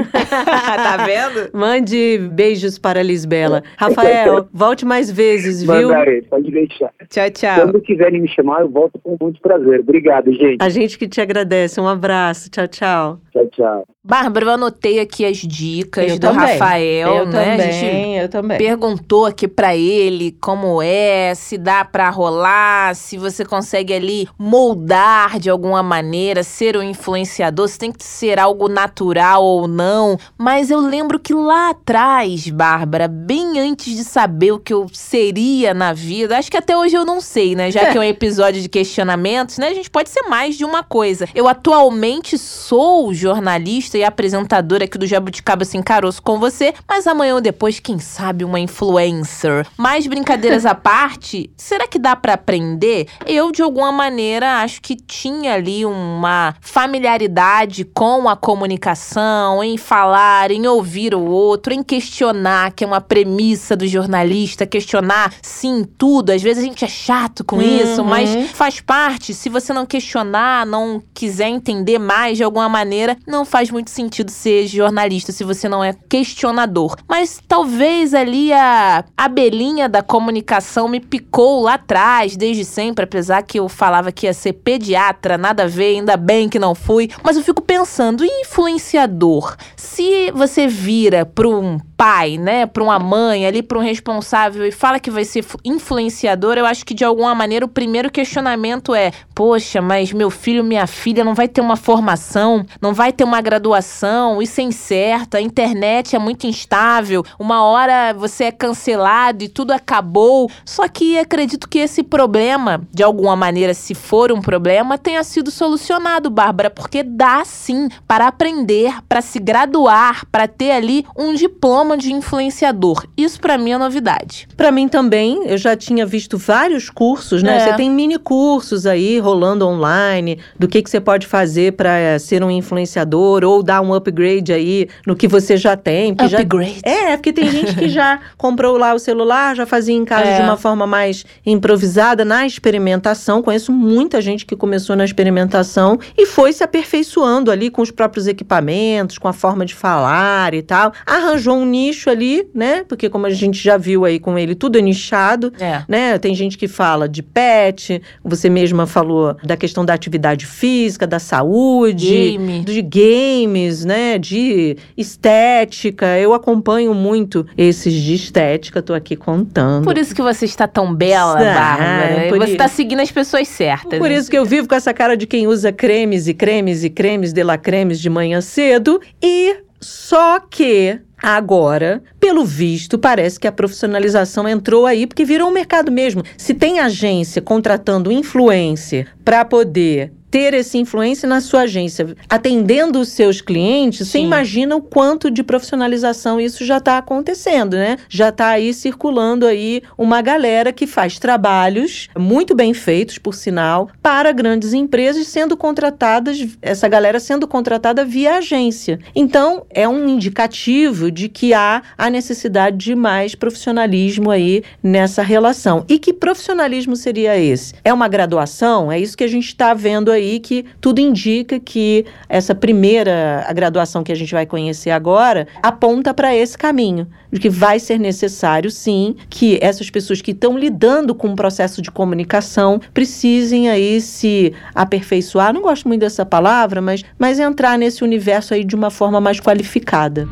Tá vendo? Mande beijos para a Lisbela. Rafael, volte mais vezes, viu? Mandarei, pode deixar. Tchau, tchau. Quando quiserem me chamar, eu volto com muito prazer. Obrigado, gente. A gente que te agradece. Um abraço. Tchau, tchau. Tchau, tchau. Bárbara, eu anotei aqui as dicas do Rafael, né? Eu também. Perguntou aqui pra ele como se dá pra rolar, se você consegue ali moldar de alguma maneira, ser um influenciador, se tem que ser algo natural ou não. Mas eu lembro que lá atrás, Bárbara, bem antes de saber o que eu seria na vida, acho que até hoje eu não sei, né? Já que é um episódio de questionamentos, né? A gente pode ser mais de uma coisa. Eu atualmente sou jornalista e apresentadora aqui do Jabuticaba Sem Caroço com você, mas amanhã ou depois, quem sabe, uma influencer. Mas brincadeiras à parte, será que dá pra aprender? Eu, de alguma maneira, acho que tinha ali uma familiaridade com a comunicação, em falar, em ouvir o outro, em questionar, que é uma premissa do jornalista, questionar, sim, tudo. Às vezes a gente é chato com isso, mas faz parte. Se você não questionar, não quiser entender mais de alguma maneira, não faz muito sentido ser jornalista se você não é questionador. Mas talvez ali a abelhinha da comunicação me picou lá atrás, desde sempre, apesar que eu falava que ia ser pediatra, nada a ver, ainda bem que não fui. Mas eu fico pensando, influenciador, se você vira para um pai, né, para uma mãe, ali para um responsável e fala que vai ser influenciador, eu acho que de alguma maneira o primeiro questionamento é: poxa, mas meu filho, minha filha não vai ter uma formação, não vai ter uma graduação, isso é incerto, a internet é muito instável, uma hora você é cancelado e tudo acabou. Só que acredito que esse problema, de alguma maneira, se for um problema, tenha sido solucionado, Bárbara, porque dá sim para aprender, para se graduar, para ter ali um diploma de influenciador. Isso pra mim é novidade. Pra mim também, eu já tinha visto vários cursos, né? Você tem mini cursos aí rolando online do que você pode fazer pra ser um influenciador ou dar um upgrade aí no que você já tem. Upgrade? Porque tem gente que já comprou lá o celular, já fazia em casa de uma forma mais improvisada, na experimentação. Conheço muita gente que começou na experimentação e foi se aperfeiçoando ali com os próprios equipamentos, com a forma de falar e tal. Arranjou um nicho ali, né? Porque como a gente já viu aí com ele, tudo é nichado, né? Tem gente que fala de pet, você mesma falou da questão da atividade física, da saúde, de games, né? De estética. Eu acompanho muito esses de estética, tô aqui contando. Por isso que você está tão bela, Bárbara. Você está seguindo as pessoas certas. Por isso que eu vivo com essa cara de quem usa cremes e cremes e cremes de la cremes de manhã cedo. E só que agora, pelo visto, parece que a profissionalização entrou aí, porque virou um mercado mesmo. Se tem agência contratando influencer para poder ter essa influência na sua agência, atendendo os seus clientes, você imagina o quanto de profissionalização isso já está acontecendo, né? Já está aí circulando aí uma galera que faz trabalhos muito bem feitos, por sinal, para grandes empresas sendo contratadas, essa galera sendo contratada via agência. Então, é um indicativo de que há a necessidade de mais profissionalismo aí nessa relação. E que profissionalismo seria esse? É uma graduação? É isso que a gente está vendo aí, que tudo indica que essa primeira graduação que a gente vai conhecer agora aponta para esse caminho, de que vai ser necessário, sim, que essas pessoas que estão lidando com o processo de comunicação precisem aí se aperfeiçoar, não gosto muito dessa palavra, mas entrar nesse universo aí de uma forma mais qualificada.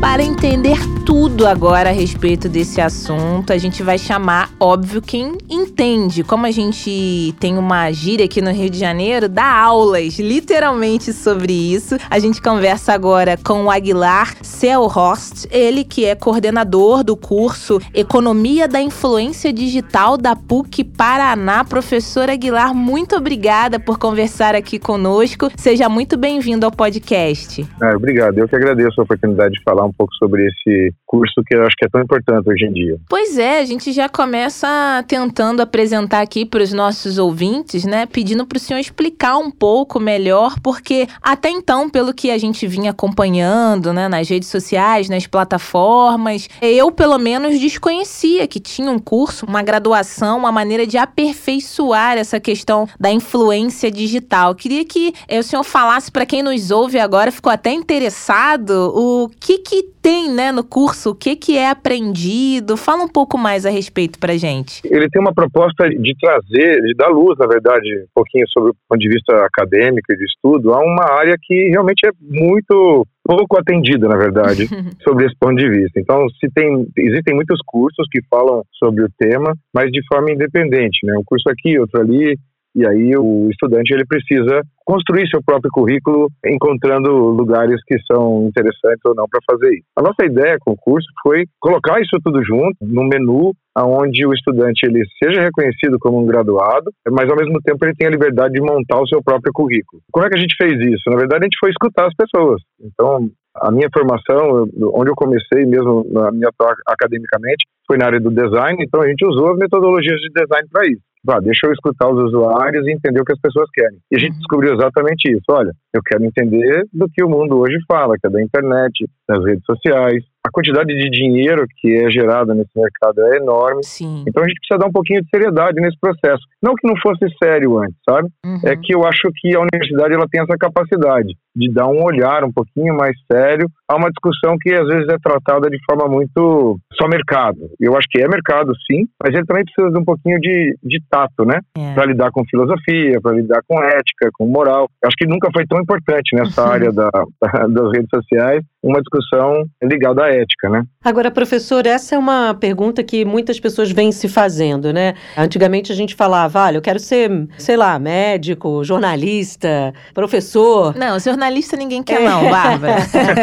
Para entender tudo agora a respeito desse assunto, a gente vai chamar, óbvio, quem entende. Como a gente tem uma gíria aqui no Rio de Janeiro, dá aulas, literalmente, sobre isso. A gente conversa agora com o Aguilar Seelhorst, ele que é coordenador do curso Economia da Influência Digital da PUC Paraná. Professor Aguilar, muito obrigada por conversar aqui conosco. Seja muito bem-vindo ao podcast. Obrigado, eu que agradeço a oportunidade de falar um pouco sobre esse curso que eu acho que é tão importante hoje em dia. Pois é, a gente já começa tentando apresentar aqui para os nossos ouvintes, né, pedindo para o senhor explicar um pouco melhor, porque até então, pelo que a gente vinha acompanhando, né, nas redes sociais, nas plataformas, eu pelo menos desconhecia que tinha um curso, uma graduação, uma maneira de aperfeiçoar essa questão da influência digital. Queria que o senhor falasse para quem nos ouve agora, ficou até interessado, o que tem, né, no curso, o que é aprendido? Fala um pouco mais a respeito pra gente. Ele tem uma proposta de trazer, de dar luz, na verdade, um pouquinho sobre o ponto de vista acadêmico e de estudo, a uma área que realmente é muito pouco atendida, na verdade, sobre esse ponto de vista. Então, existem muitos cursos que falam sobre o tema, mas de forma independente, né? Um curso aqui, outro ali, e aí o estudante ele precisa construir seu próprio currículo, encontrando lugares que são interessantes ou não para fazer isso. A nossa ideia com o curso foi colocar isso tudo junto num menu onde o estudante ele seja reconhecido como um graduado, mas ao mesmo tempo ele tenha a liberdade de montar o seu próprio currículo. Como é que a gente fez isso? Na verdade, a gente foi escutar as pessoas. Então, a minha formação, onde eu comecei mesmo na minha academicamente, foi na área do design, então a gente usou as metodologias de design para isso. Deixa eu escutar os usuários e entender o que as pessoas querem. E a gente descobriu exatamente isso. Olha, eu quero entender do que o mundo hoje fala, que é da internet, das redes sociais. A quantidade de dinheiro que é gerada nesse mercado é enorme. Sim. Então a gente precisa dar um pouquinho de seriedade nesse processo. Não que não fosse sério antes, sabe? É que eu acho que a universidade ela tem essa capacidade de dar um olhar um pouquinho mais sério a uma discussão que às vezes é tratada de forma muito só mercado. Eu acho que é mercado sim, mas ele também precisa de um pouquinho de tato, né? Para lidar com filosofia, para lidar com ética, com moral. Eu acho que nunca foi tão importante nessa área das redes sociais uma discussão ligada à ética, né? Agora, professor, essa é uma pergunta que muitas pessoas vêm se fazendo, né? Antigamente a gente falava, olha, eu quero ser, sei lá, médico, jornalista, professor. Não, jornalista ninguém quer não, Bárbara.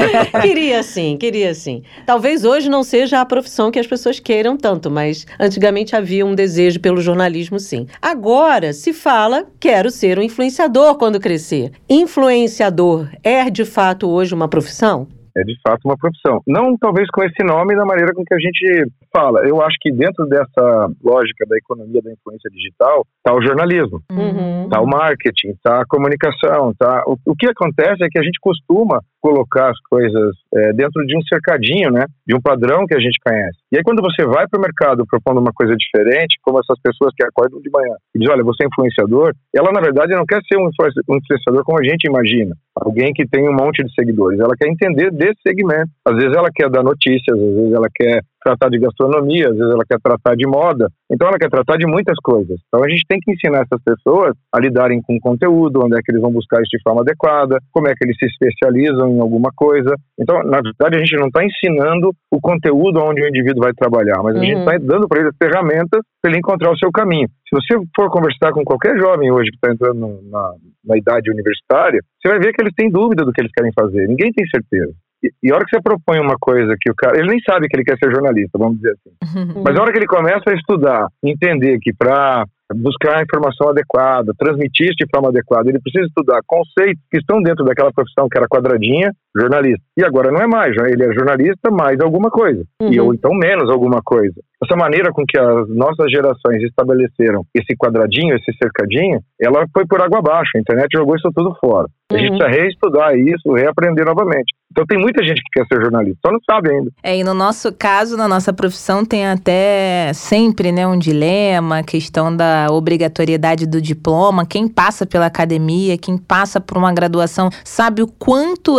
Queria sim. Talvez hoje não seja a profissão que as pessoas queiram tanto, mas antigamente havia um desejo pelo jornalismo, sim. Agora se fala, quero ser um influenciador quando crescer. Influenciador é, de fato, hoje uma profissão? É de fato uma profissão. Não talvez com esse nome da maneira com que a gente fala. Eu acho que dentro dessa lógica da economia da influência digital está o jornalismo, está o marketing, está a comunicação. O que acontece é que a gente costuma colocar as coisas dentro de um cercadinho, né, de um padrão que a gente conhece. E aí quando você vai para o mercado propondo uma coisa diferente, como essas pessoas que acordam de manhã e dizem, olha, você é influenciador, ela na verdade não quer ser um influenciador como a gente imagina, alguém que tem um monte de seguidores, ela quer entender desse segmento. Às vezes ela quer dar notícias, às vezes ela quer tratar de gastronomia, às vezes ela quer tratar de moda, então ela quer tratar de muitas coisas. Então a gente tem que ensinar essas pessoas a lidarem com conteúdo, onde é que eles vão buscar isso de forma adequada, como é que eles se especializam em alguma coisa. Então, na verdade, a gente não está ensinando o conteúdo onde o indivíduo vai trabalhar, mas a gente está dando para ele ferramentas para ele encontrar o seu caminho. Se você for conversar com qualquer jovem hoje que está entrando na idade universitária, você vai ver que eles têm dúvida do que eles querem fazer. Ninguém tem certeza. E a hora que você propõe uma coisa que o cara... Ele nem sabe que ele quer ser jornalista, vamos dizer assim. Mas a hora que ele começa a estudar, entender que para buscar a informação adequada, transmitir de forma adequada, ele precisa estudar conceitos que estão dentro daquela profissão que era quadradinha, jornalista. E agora não é mais, ele é jornalista mais alguma coisa. Ou então menos alguma coisa. Essa maneira com que as nossas gerações estabeleceram esse quadradinho, esse cercadinho, ela foi por água abaixo. A internet jogou isso tudo fora. A gente precisa reestudar isso, reaprender novamente. Então tem muita gente que quer ser jornalista, só não sabe ainda. E no nosso caso, na nossa profissão, tem até sempre, né, um dilema, a questão da obrigatoriedade do diploma. Quem passa pela academia, quem passa por uma graduação, sabe o quanto é importante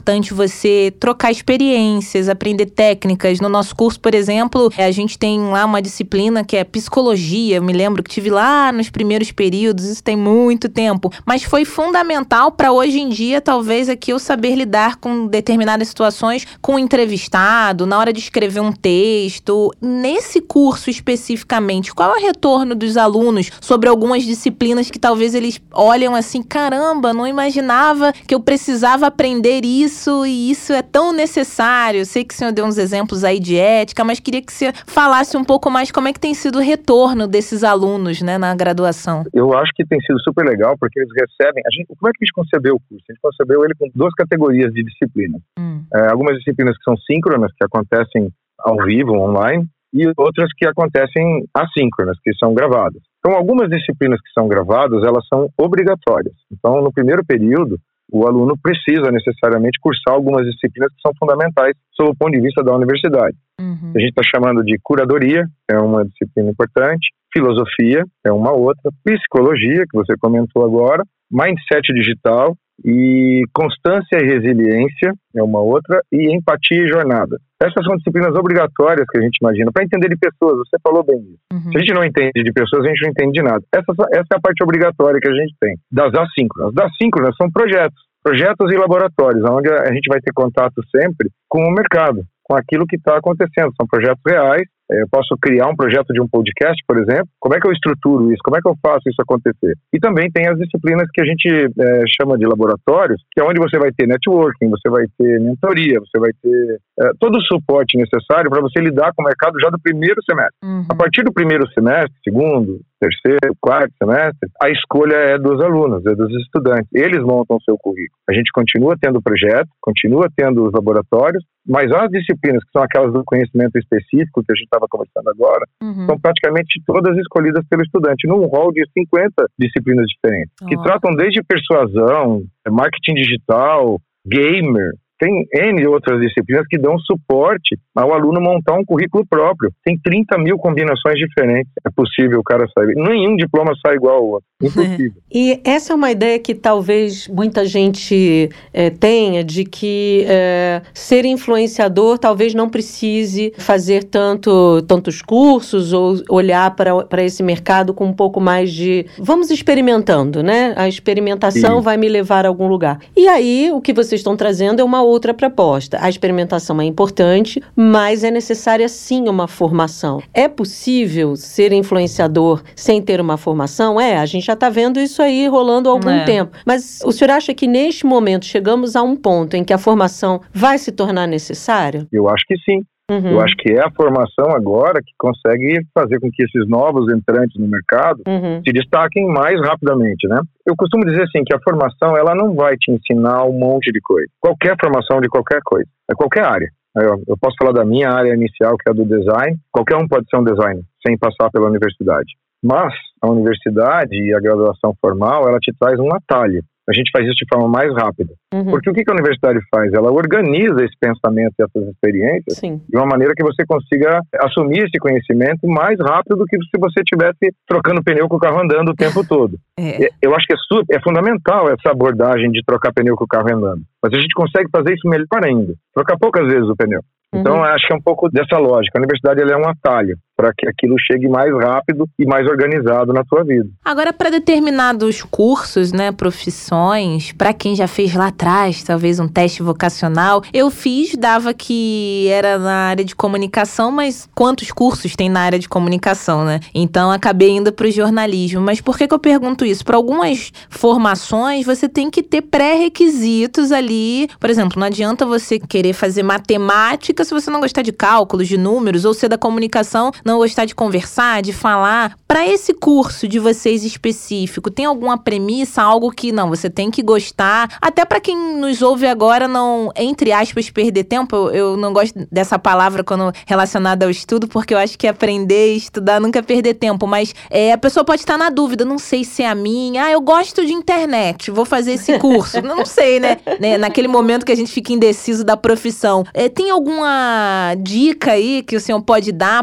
importante você trocar experiências, aprender técnicas. No nosso curso, por exemplo, a gente tem lá uma disciplina que é psicologia. Eu me lembro que tive lá nos primeiros períodos, isso tem muito tempo. Mas foi fundamental para hoje em dia, talvez, aqui eu saber lidar com determinadas situações com o entrevistado, na hora de escrever um texto. Nesse curso especificamente, qual é o retorno dos alunos sobre algumas disciplinas que talvez eles olham assim, caramba, não imaginava que eu precisava aprender isso e isso é tão necessário. Eu sei que o senhor deu uns exemplos aí de ética, mas queria que você falasse um pouco mais como é que tem sido o retorno desses alunos, né, na graduação. Eu acho que tem sido super legal, porque eles recebem... Como é que a gente concebeu o curso? A gente concebeu ele com 2 categorias de disciplinas. Algumas disciplinas que são síncronas, que acontecem ao vivo, online, e outras que acontecem assíncronas, que são gravadas. Então, algumas disciplinas que são gravadas, elas são obrigatórias. Então, no primeiro período, o aluno precisa necessariamente cursar algumas disciplinas que são fundamentais sob o ponto de vista da universidade. A gente está chamando de curadoria, é uma disciplina importante, filosofia é uma outra, psicologia, que você comentou agora, mindset digital, e constância e resiliência é uma outra, e empatia e jornada. Essas são disciplinas obrigatórias que a gente imagina, para entender de pessoas, você falou bem isso. Se a gente não entende de pessoas, a gente não entende de nada. Essa é a parte obrigatória que a gente tem. Das assíncronas. Das síncronas são projetos e laboratórios, onde a gente vai ter contato sempre com o mercado, com aquilo que está acontecendo. São projetos reais. Eu posso criar um projeto de um podcast, por exemplo. Como é que eu estruturo isso? Como é que eu faço isso acontecer? E também tem as disciplinas que a gente chama de laboratórios, que é onde você vai ter networking, você vai ter mentoria, você vai ter todo o suporte necessário para você lidar com o mercado já do primeiro semestre. A partir do primeiro semestre, segundo, terceiro, quarto semestre, a escolha é dos alunos, é dos estudantes. Eles montam o seu currículo. A gente continua tendo o projeto, continua tendo os laboratórios, mas as disciplinas que são aquelas do conhecimento específico que a gente estava conversando agora, são praticamente todas escolhidas pelo estudante, num rol de 50 disciplinas diferentes, que tratam desde persuasão, marketing digital, gamer. Tem N outras disciplinas que dão suporte ao aluno montar um currículo próprio. Tem 30 mil combinações diferentes. É possível o cara sair. Nenhum diploma sai igual ao outro. Impossível. E essa é uma ideia que talvez muita gente tenha, de que ser influenciador talvez não precise fazer tantos cursos ou olhar para esse mercado com um pouco mais de... Vamos experimentando, né? A experimentação vai me levar a algum lugar. E aí, o que vocês estão trazendo é uma outra proposta. A experimentação é importante, mas é necessária sim uma formação. É possível ser influenciador sem ter uma formação? A gente já está vendo isso aí rolando há algum tempo. Mas o senhor acha que neste momento chegamos a um ponto em que a formação vai se tornar necessária? Eu acho que sim. Eu acho que é a formação agora que consegue fazer com que esses novos entrantes no mercado se destaquem mais rapidamente, né? Eu costumo dizer assim, que a formação, ela não vai te ensinar um monte de coisa. Qualquer formação de qualquer coisa, é qualquer área. Eu posso falar da minha área inicial, que é a do design. Qualquer um pode ser um designer, sem passar pela universidade. Mas a universidade e a graduação formal, ela te traz um atalho. A gente faz isso de forma mais rápida. Porque o que a universidade faz? Ela organiza esse pensamento e essas experiências de uma maneira que você consiga assumir esse conhecimento mais rápido do que se você estivesse trocando pneu com o carro andando o tempo todo. Eu acho que é fundamental essa abordagem de trocar pneu com o carro andando. Mas a gente consegue fazer isso melhor ainda. Trocar poucas vezes o pneu. Então, acho que é um pouco dessa lógica. A universidade ela é um atalho para que aquilo chegue mais rápido e mais organizado na sua vida. Agora, para determinados cursos, né, profissões, para quem já fez lá atrás, talvez um teste vocacional, eu dava que era na área de comunicação, mas quantos cursos tem na área de comunicação, né? Então, acabei indo para o jornalismo. Mas por que eu pergunto isso? Para algumas formações, você tem que ter pré-requisitos ali. Por exemplo, não adianta você querer fazer matemática se você não gostar de cálculos, de números, ou ser da comunicação, não gostar de conversar, de falar. Para esse curso de vocês específico, tem alguma premissa, algo que não, você tem que gostar? Até para quem nos ouve agora não, entre aspas, perder tempo. Eu não gosto dessa palavra quando relacionada ao estudo, porque eu acho que aprender e estudar nunca é perder tempo. Mas a pessoa pode estar na dúvida, não sei se é a minha. Eu gosto de internet, vou fazer esse curso. Não sei, né? Naquele momento que a gente fica indeciso da profissão. Tem alguma dica aí que o senhor pode dar para quem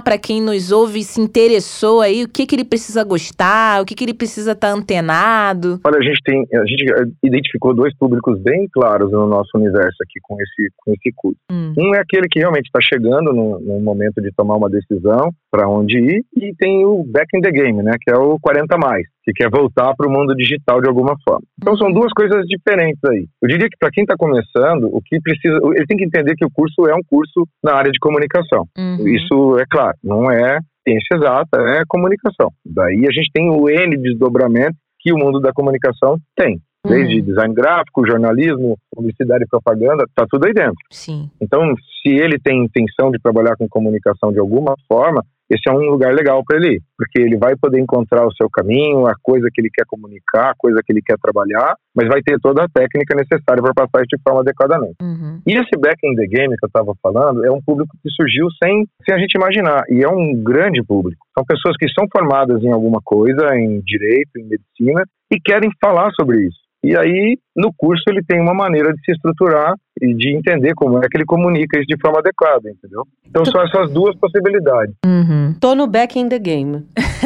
nos ouve e se interessou aí, o que ele precisa gostar, o que ele precisa estar antenado? Olha, a gente identificou 2 públicos bem claros no nosso universo aqui com esse curso. Um é aquele que realmente está chegando no momento de tomar uma decisão para onde ir, e tem o back in the game, né, que é o 40+, que quer voltar para o mundo digital de alguma forma. Então são 2 coisas diferentes aí. Eu diria que para quem está começando, o que precisa, ele tem que entender que o curso é um curso na área de comunicação. Isso é claro, não é ciência exata, é comunicação. Daí a gente tem o N desdobramento que o mundo da comunicação tem. Desde design gráfico, jornalismo, publicidade e propaganda, tá tudo aí dentro. Sim. Então, se ele tem intenção de trabalhar com comunicação de alguma forma, esse é um lugar legal para ele ir, porque ele vai poder encontrar o seu caminho, a coisa que ele quer comunicar, a coisa que ele quer trabalhar, mas vai ter toda a técnica necessária para passar isso de forma adequadamente. E esse back in the game que eu estava falando é um público que surgiu sem a gente imaginar, e é um grande público. São pessoas que são formadas em alguma coisa, em direito, em medicina, e querem falar sobre isso. E aí, no curso, ele tem uma maneira de se estruturar e de entender como é que ele comunica isso de forma adequada, entendeu? Então, são essas 2 possibilidades. Tô no back in the game.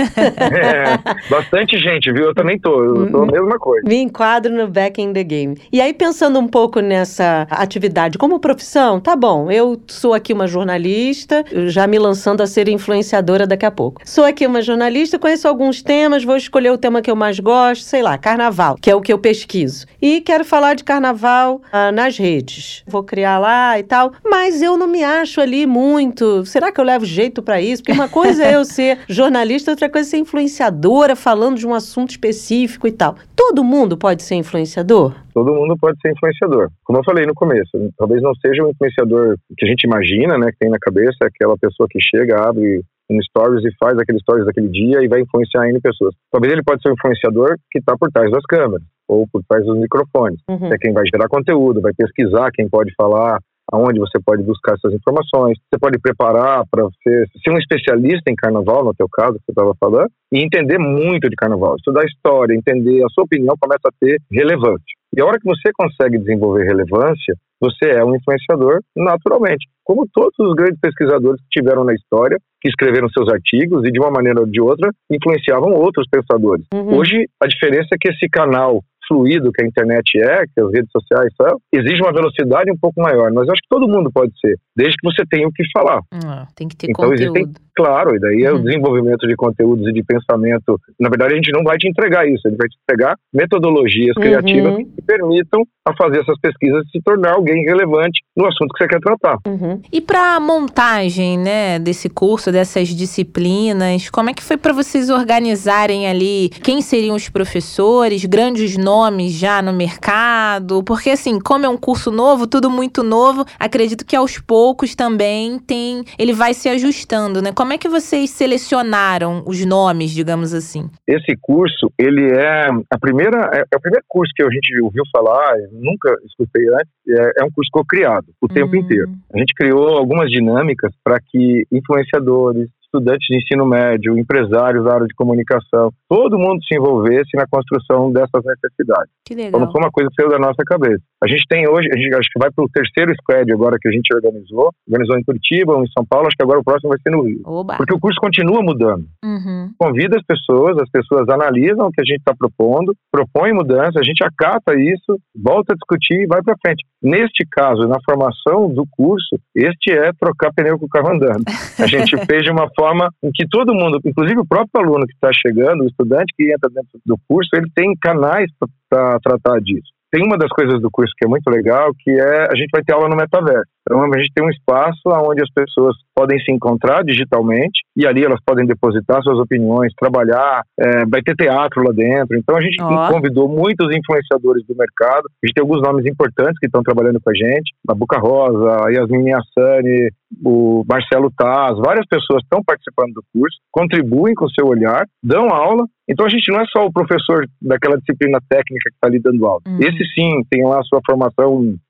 Bastante gente, viu? Eu também tô. Eu tô a mesma coisa. Me enquadro no back in the game. E aí, pensando um pouco nessa atividade como profissão, tá bom, eu sou aqui uma jornalista, já me lançando a ser influenciadora daqui a pouco. Sou aqui uma jornalista, conheço alguns temas, vou escolher o tema que eu mais gosto, sei lá, carnaval, que é o que eu pesquiso. E quero falar de carnaval nas redes. Vou criar lá e tal, mas eu não me acho ali muito. Será que eu levo jeito pra isso? Porque uma coisa é eu ser jornalista, outra coisa é ser influenciadora, falando de um assunto específico e tal. Todo mundo pode ser influenciador? Todo mundo pode ser influenciador. Como eu falei no começo, talvez não seja um influenciador que a gente imagina, né, que tem na cabeça, aquela pessoa que chega, abre um stories e faz aquele stories daquele dia e vai influenciar N pessoas. Talvez ele pode ser um influenciador que está por trás das câmeras ou por trás dos microfones. É quem vai gerar conteúdo, vai pesquisar quem pode falar, aonde você pode buscar essas informações. Você pode preparar para você ser um especialista em carnaval, no teu caso, que você estava falando, e entender muito de carnaval. Estudar história, entender, a sua opinião começa a ter relevância. E a hora que você consegue desenvolver relevância, você é um influenciador naturalmente. Como todos os grandes pesquisadores que tiveram na história, que escreveram seus artigos e de uma maneira ou de outra influenciavam outros pensadores. Hoje, a diferença é que esse canal fluido que a internet que as redes sociais são, exige uma velocidade um pouco maior, mas eu acho que todo mundo pode ser, desde que você tenha o que falar. Tem que ter então, conteúdo. Claro, e daí é o desenvolvimento de conteúdos e de pensamento. Na verdade, a gente não vai te entregar isso, a gente vai te entregar metodologias criativas que te permitam a fazer essas pesquisas e se tornar alguém relevante no assunto que você quer tratar. E para a montagem, né, desse curso, dessas disciplinas, como é que foi para vocês organizarem ali quem seriam os professores, grandes nomes já no mercado? Porque assim, como é um curso novo, tudo muito novo, acredito que aos poucos também ele vai se ajustando, né? Como é que vocês selecionaram os nomes, digamos assim? Esse curso, ele é o primeiro curso que a gente ouviu falar, nunca escutei antes, é um curso co-criado o tempo inteiro. A gente criou algumas dinâmicas para que influenciadores, estudantes de ensino médio, empresários da área de comunicação, todo mundo se envolvesse na construção dessas necessidades. Que legal. Então não foi uma coisa que saiu da nossa cabeça. A gente tem hoje, acho que vai para o 3º squad agora que a gente organizou em Curitiba, em São Paulo, acho que agora o próximo vai ser no Rio. Oba. Porque o curso continua mudando. Convida as pessoas analisam o que a gente está propondo, propõe mudança, a gente acata isso, volta a discutir e vai para frente. Neste caso, na formação do curso, este é trocar pneu com o carro andando. A gente fez de uma forma em que todo mundo, inclusive o próprio aluno que está chegando, o estudante que entra dentro do curso, ele tem canais para tratar disso. Tem uma das coisas do curso que é muito legal, que é a gente vai ter aula no metaverso. Então a gente tem um espaço onde as pessoas podem se encontrar digitalmente e ali elas podem depositar suas opiniões, trabalhar, vai ter teatro lá dentro. Então a gente convidou muitos influenciadores do mercado. A gente tem alguns nomes importantes que estão trabalhando com a gente. A Boca Rosa, a Yasmin Hassani, o Marcelo Taz, várias pessoas estão participando do curso, contribuem com o seu olhar, dão aula. Então a gente não é só o professor daquela disciplina técnica que está ali dando aula. Esse sim tem lá a sua formação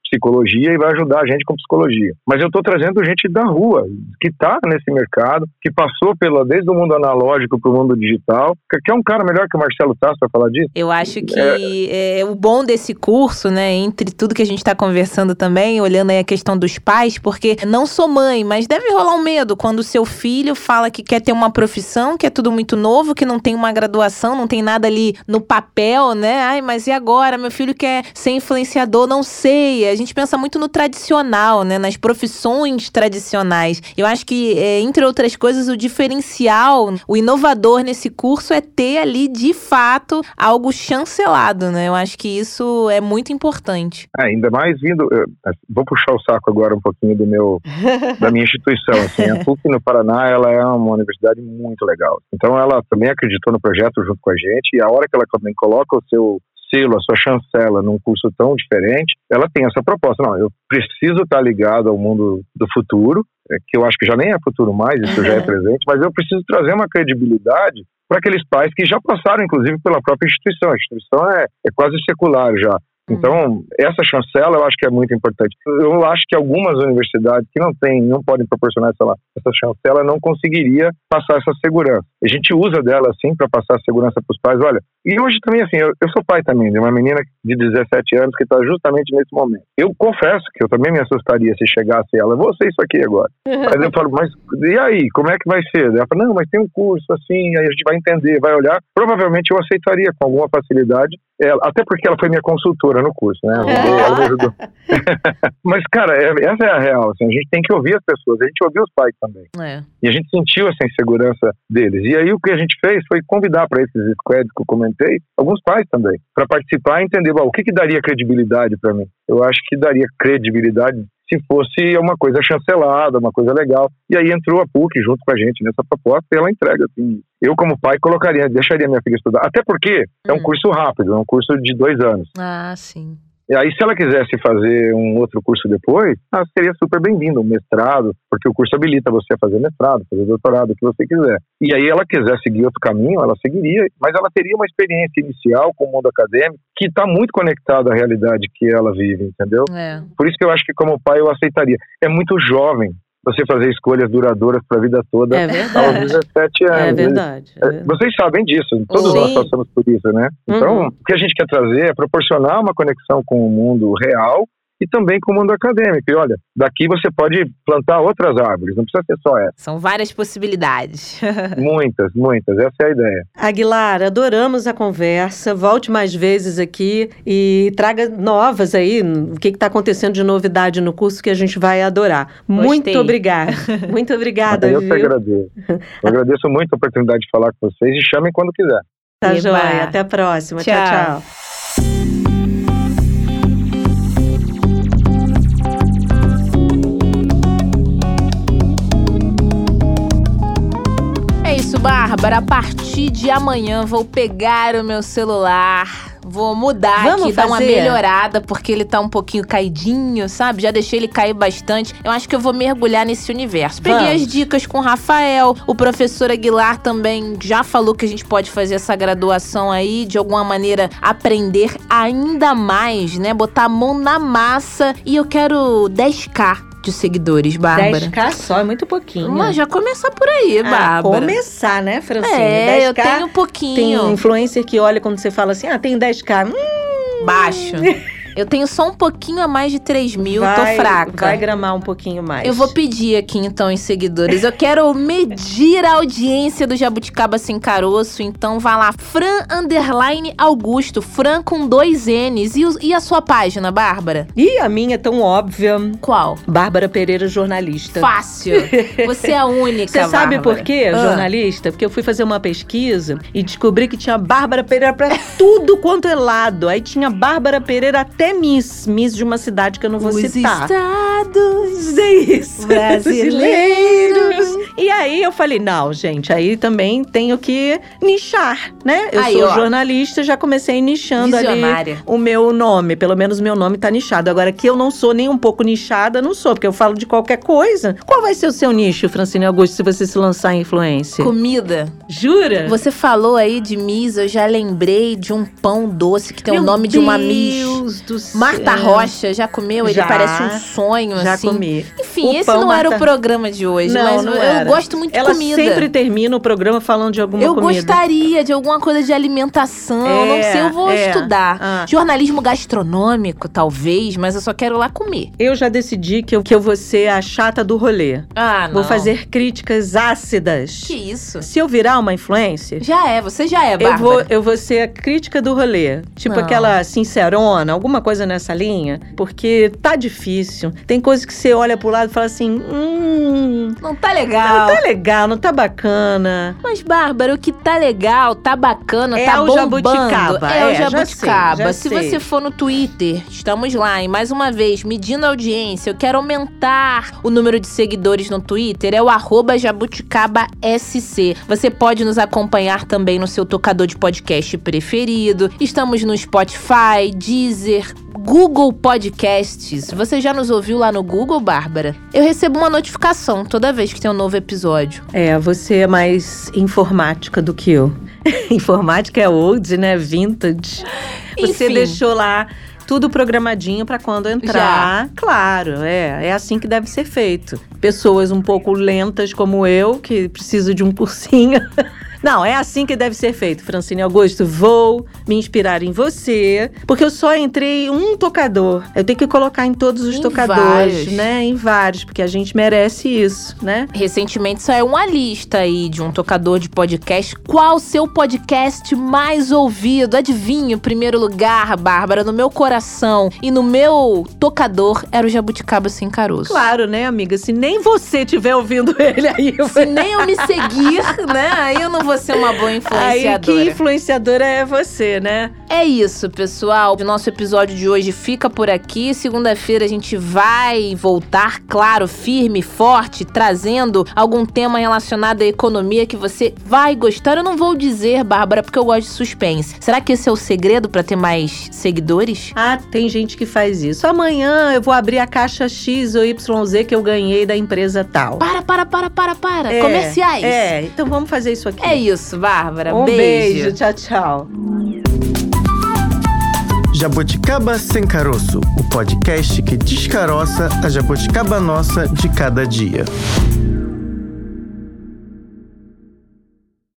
psicologia e vai ajudar a gente com psicologia. Mas eu estou trazendo gente da rua, que está nesse mercado, que passou desde o mundo analógico para o mundo digital. Quer um cara melhor que o Marcelo Tasso para falar disso? Eu acho que o bom desse curso, né, entre tudo que a gente está conversando também, olhando aí a questão dos pais, porque não sou mãe, mas deve rolar um medo quando o seu filho fala que quer ter uma profissão, que é tudo muito novo, que não tem uma graduação, não tem nada ali no papel, né? Ai, mas e agora? Meu filho quer ser influenciador, não sei. A gente pensa muito no tradicional, né? Nas profissões tradicionais. Eu acho que, entre outras coisas, o diferencial, o inovador nesse curso é ter ali, de fato, algo chancelado, né? Eu acho que isso é muito importante. Ainda mais vindo... Vou puxar o saco agora um pouquinho da minha instituição. Assim, a PUC no Paraná, ela é uma universidade muito legal. Então, ela também acreditou no projeto junto com a gente, e a hora que ela também coloca o seu selo, a sua chancela num curso tão diferente, ela tem essa proposta. Não, eu preciso estar ligado ao mundo do futuro, que eu acho que já nem é futuro mais, isso já é presente, mas eu preciso trazer uma credibilidade para aqueles pais que já passaram, inclusive, pela própria instituição. A instituição é quase secular já. Então, essa chancela eu acho que é muito importante. Eu acho que algumas universidades que não podem proporcionar essa chancela não conseguiria passar essa segurança. A gente usa dela, assim, para passar a segurança para os pais. Olha, e hoje também, assim, eu sou pai também de uma menina de 17 anos que está justamente nesse momento. Eu confesso que eu também me assustaria se chegasse ela, vou ser isso aqui agora. Mas eu falo, mas e aí, como é que vai ser? Ela fala, não, mas tem um curso assim, aí a gente vai entender, vai olhar. Provavelmente eu aceitaria com alguma facilidade, até porque ela foi minha consultora no curso, né? Ela me ajudou. Mas, cara, essa é a real, assim, a gente tem que ouvir as pessoas, a gente ouviu os pais também. E a gente sentiu essa insegurança deles. E aí o que a gente fez foi convidar para esses squads que eu comentei, alguns pais também, para participar e entender, o que daria credibilidade para mim. Eu acho que daria credibilidade se fosse uma coisa chancelada, uma coisa legal. E aí entrou a PUC junto com a gente nessa proposta e ela entrega, assim. Eu, como pai, deixaria minha filha estudar. Até porque é um curso rápido, é um curso de 2 anos. Ah, sim. E aí, se ela quisesse fazer um outro curso depois, seria super bem-vindo, um mestrado, porque o curso habilita você a fazer mestrado, fazer doutorado, o que você quiser. E aí, ela quiser seguir outro caminho, ela seguiria, mas ela teria uma experiência inicial com o mundo acadêmico que está muito conectada à realidade que ela vive, entendeu? Por isso que eu acho que, como pai, eu aceitaria. É muito jovem você fazer escolhas duradouras para a vida toda aos 17 anos. É verdade. Vocês sabem disso, todos nós passamos por isso, né? Então, o que a gente quer trazer é proporcionar uma conexão com o mundo real e também com o mundo acadêmico. E olha, daqui você pode plantar outras árvores, não precisa ser só essa. São várias possibilidades. Muitas, essa é a ideia. Aguilar, adoramos a conversa, volte mais vezes aqui e traga novas aí, o que está acontecendo de novidade no curso que a gente vai adorar. Gostei. Muito obrigada. Muito obrigada, eu que agradeço. Eu agradeço muito a oportunidade de falar com vocês e chamem quando quiser. Tá joia, até a próxima. Tchau. Bárbara, a partir de amanhã vou pegar o meu celular, vou mudar aqui, dar uma melhorada, porque ele tá um pouquinho caidinho, sabe? Já deixei ele cair bastante. Eu acho que eu vou mergulhar nesse universo. Peguei as dicas com o Rafael, o professor Aguilar também já falou que a gente pode fazer essa graduação aí, de alguma maneira aprender ainda mais, né? Botar a mão na massa. E eu quero 10k. de seguidores, Bárbara. 10k só, é muito pouquinho. Mas já começa por aí, Bárbara. Começar, né, Francine? 10k, eu tenho um pouquinho. Tem influencer que olha quando você fala assim, tem 10k. Baixo. Eu tenho só um pouquinho a mais de 3 mil, tô fraca. Vai gramar um pouquinho mais. Eu vou pedir aqui, então, em seguidores. Eu quero medir a audiência do Jabuticaba Sem Caroço, então vá lá, Fran_Augusto, Fran com 2 N's. E a sua página, Bárbara? E a minha é tão óbvia. Qual? Bárbara Pereira, jornalista. Fácil. Você é a única, Você sabe por quê, jornalista? Porque eu fui fazer uma pesquisa e descobri que tinha Bárbara Pereira pra tudo quanto é lado. Aí tinha Bárbara Pereira até Miss de uma cidade que eu não vou citar. Os estados brasileiros. E aí eu falei, não, gente, aí também tenho que nichar, né? Eu sou jornalista, já comecei nichando ali o meu nome. Pelo menos meu nome tá nichado. Agora, que eu não sou nem um pouco nichada, não sou, porque eu falo de qualquer coisa. Qual vai ser o seu nicho, Francine Augusto, se você se lançar em influência? Comida. Jura? Você falou aí de Miss, eu já lembrei de um pão doce que tem o nome de uma Miss. Meu Deus do céu. Marta Rocha, já comeu? Ele parece um sonho, já assim. Já comi. Enfim, esse não era o programa de hoje, mas eu gosto muito de comida. Ela sempre termina o programa falando de alguma comida. Eu gostaria de alguma coisa de alimentação, não sei, eu vou estudar. Jornalismo gastronômico, talvez, mas eu só quero lá comer. Eu já decidi que eu vou ser a chata do rolê. Ah, não. Vou fazer críticas ácidas. Que isso? Se eu virar uma influencer… Você já é, Bárbara. Eu vou ser a crítica do rolê. Tipo aquela sincerona, alguma coisa nessa linha. Porque tá difícil. Tem coisas que você olha pro lado e fala assim… Não tá legal. Não tá legal, não tá bacana. Mas, Bárbara, o que tá legal, tá bacana, tá bombando. Jabuticaba. É o Jabuticaba. Já Se sei. você for no Twitter, estamos lá. E mais uma vez, medindo a audiência, eu quero aumentar o número de seguidores no Twitter. É o @JabuticabaSC. Você pode nos acompanhar também no seu tocador de podcast preferido. Estamos no Spotify, Deezer, Google Podcasts. Você já nos ouviu lá no Google, Bárbara? Eu recebo uma notificação toda vez que tem um novo episódio. Você é mais informática do que eu. Informática é old, né? Vintage. Você deixou lá tudo programadinho pra quando entrar. Claro, é assim que deve ser feito. Pessoas um pouco lentas como eu, que precisam de um cursinho… Não, é assim que deve ser feito, Francine Augusto. Vou me inspirar em você, porque eu só entrei um tocador. Eu tenho que colocar em todos os tocadores, vários. Né? Em vários, porque a gente merece isso, né? Recentemente saiu uma lista aí de um tocador de podcast. Qual o seu podcast mais ouvido? Adivinha, o primeiro lugar, Bárbara, no meu coração e no meu tocador era o Jabuticaba Sem Caroço. Claro, né, amiga? Se nem você estiver ouvindo ele aí… Se nem eu me seguir, né? Aí eu não vou ser uma boa influenciadora. Aí, que influenciadora é você, né? É isso, pessoal. O nosso episódio de hoje fica por aqui. Segunda-feira a gente vai voltar, claro, firme e forte, trazendo algum tema relacionado à economia que você vai gostar. Eu não vou dizer, Bárbara, porque eu gosto de suspense. Será que esse é o segredo pra ter mais seguidores? Tem gente que faz isso. Amanhã eu vou abrir a caixa X ou YZ que eu ganhei da empresa tal. Para. Comerciais. Então vamos fazer isso aqui. É isso, Bárbara. Um beijo. Tchau. Jabuticaba Sem Caroço, o podcast que descaroça a jabuticaba nossa de cada dia.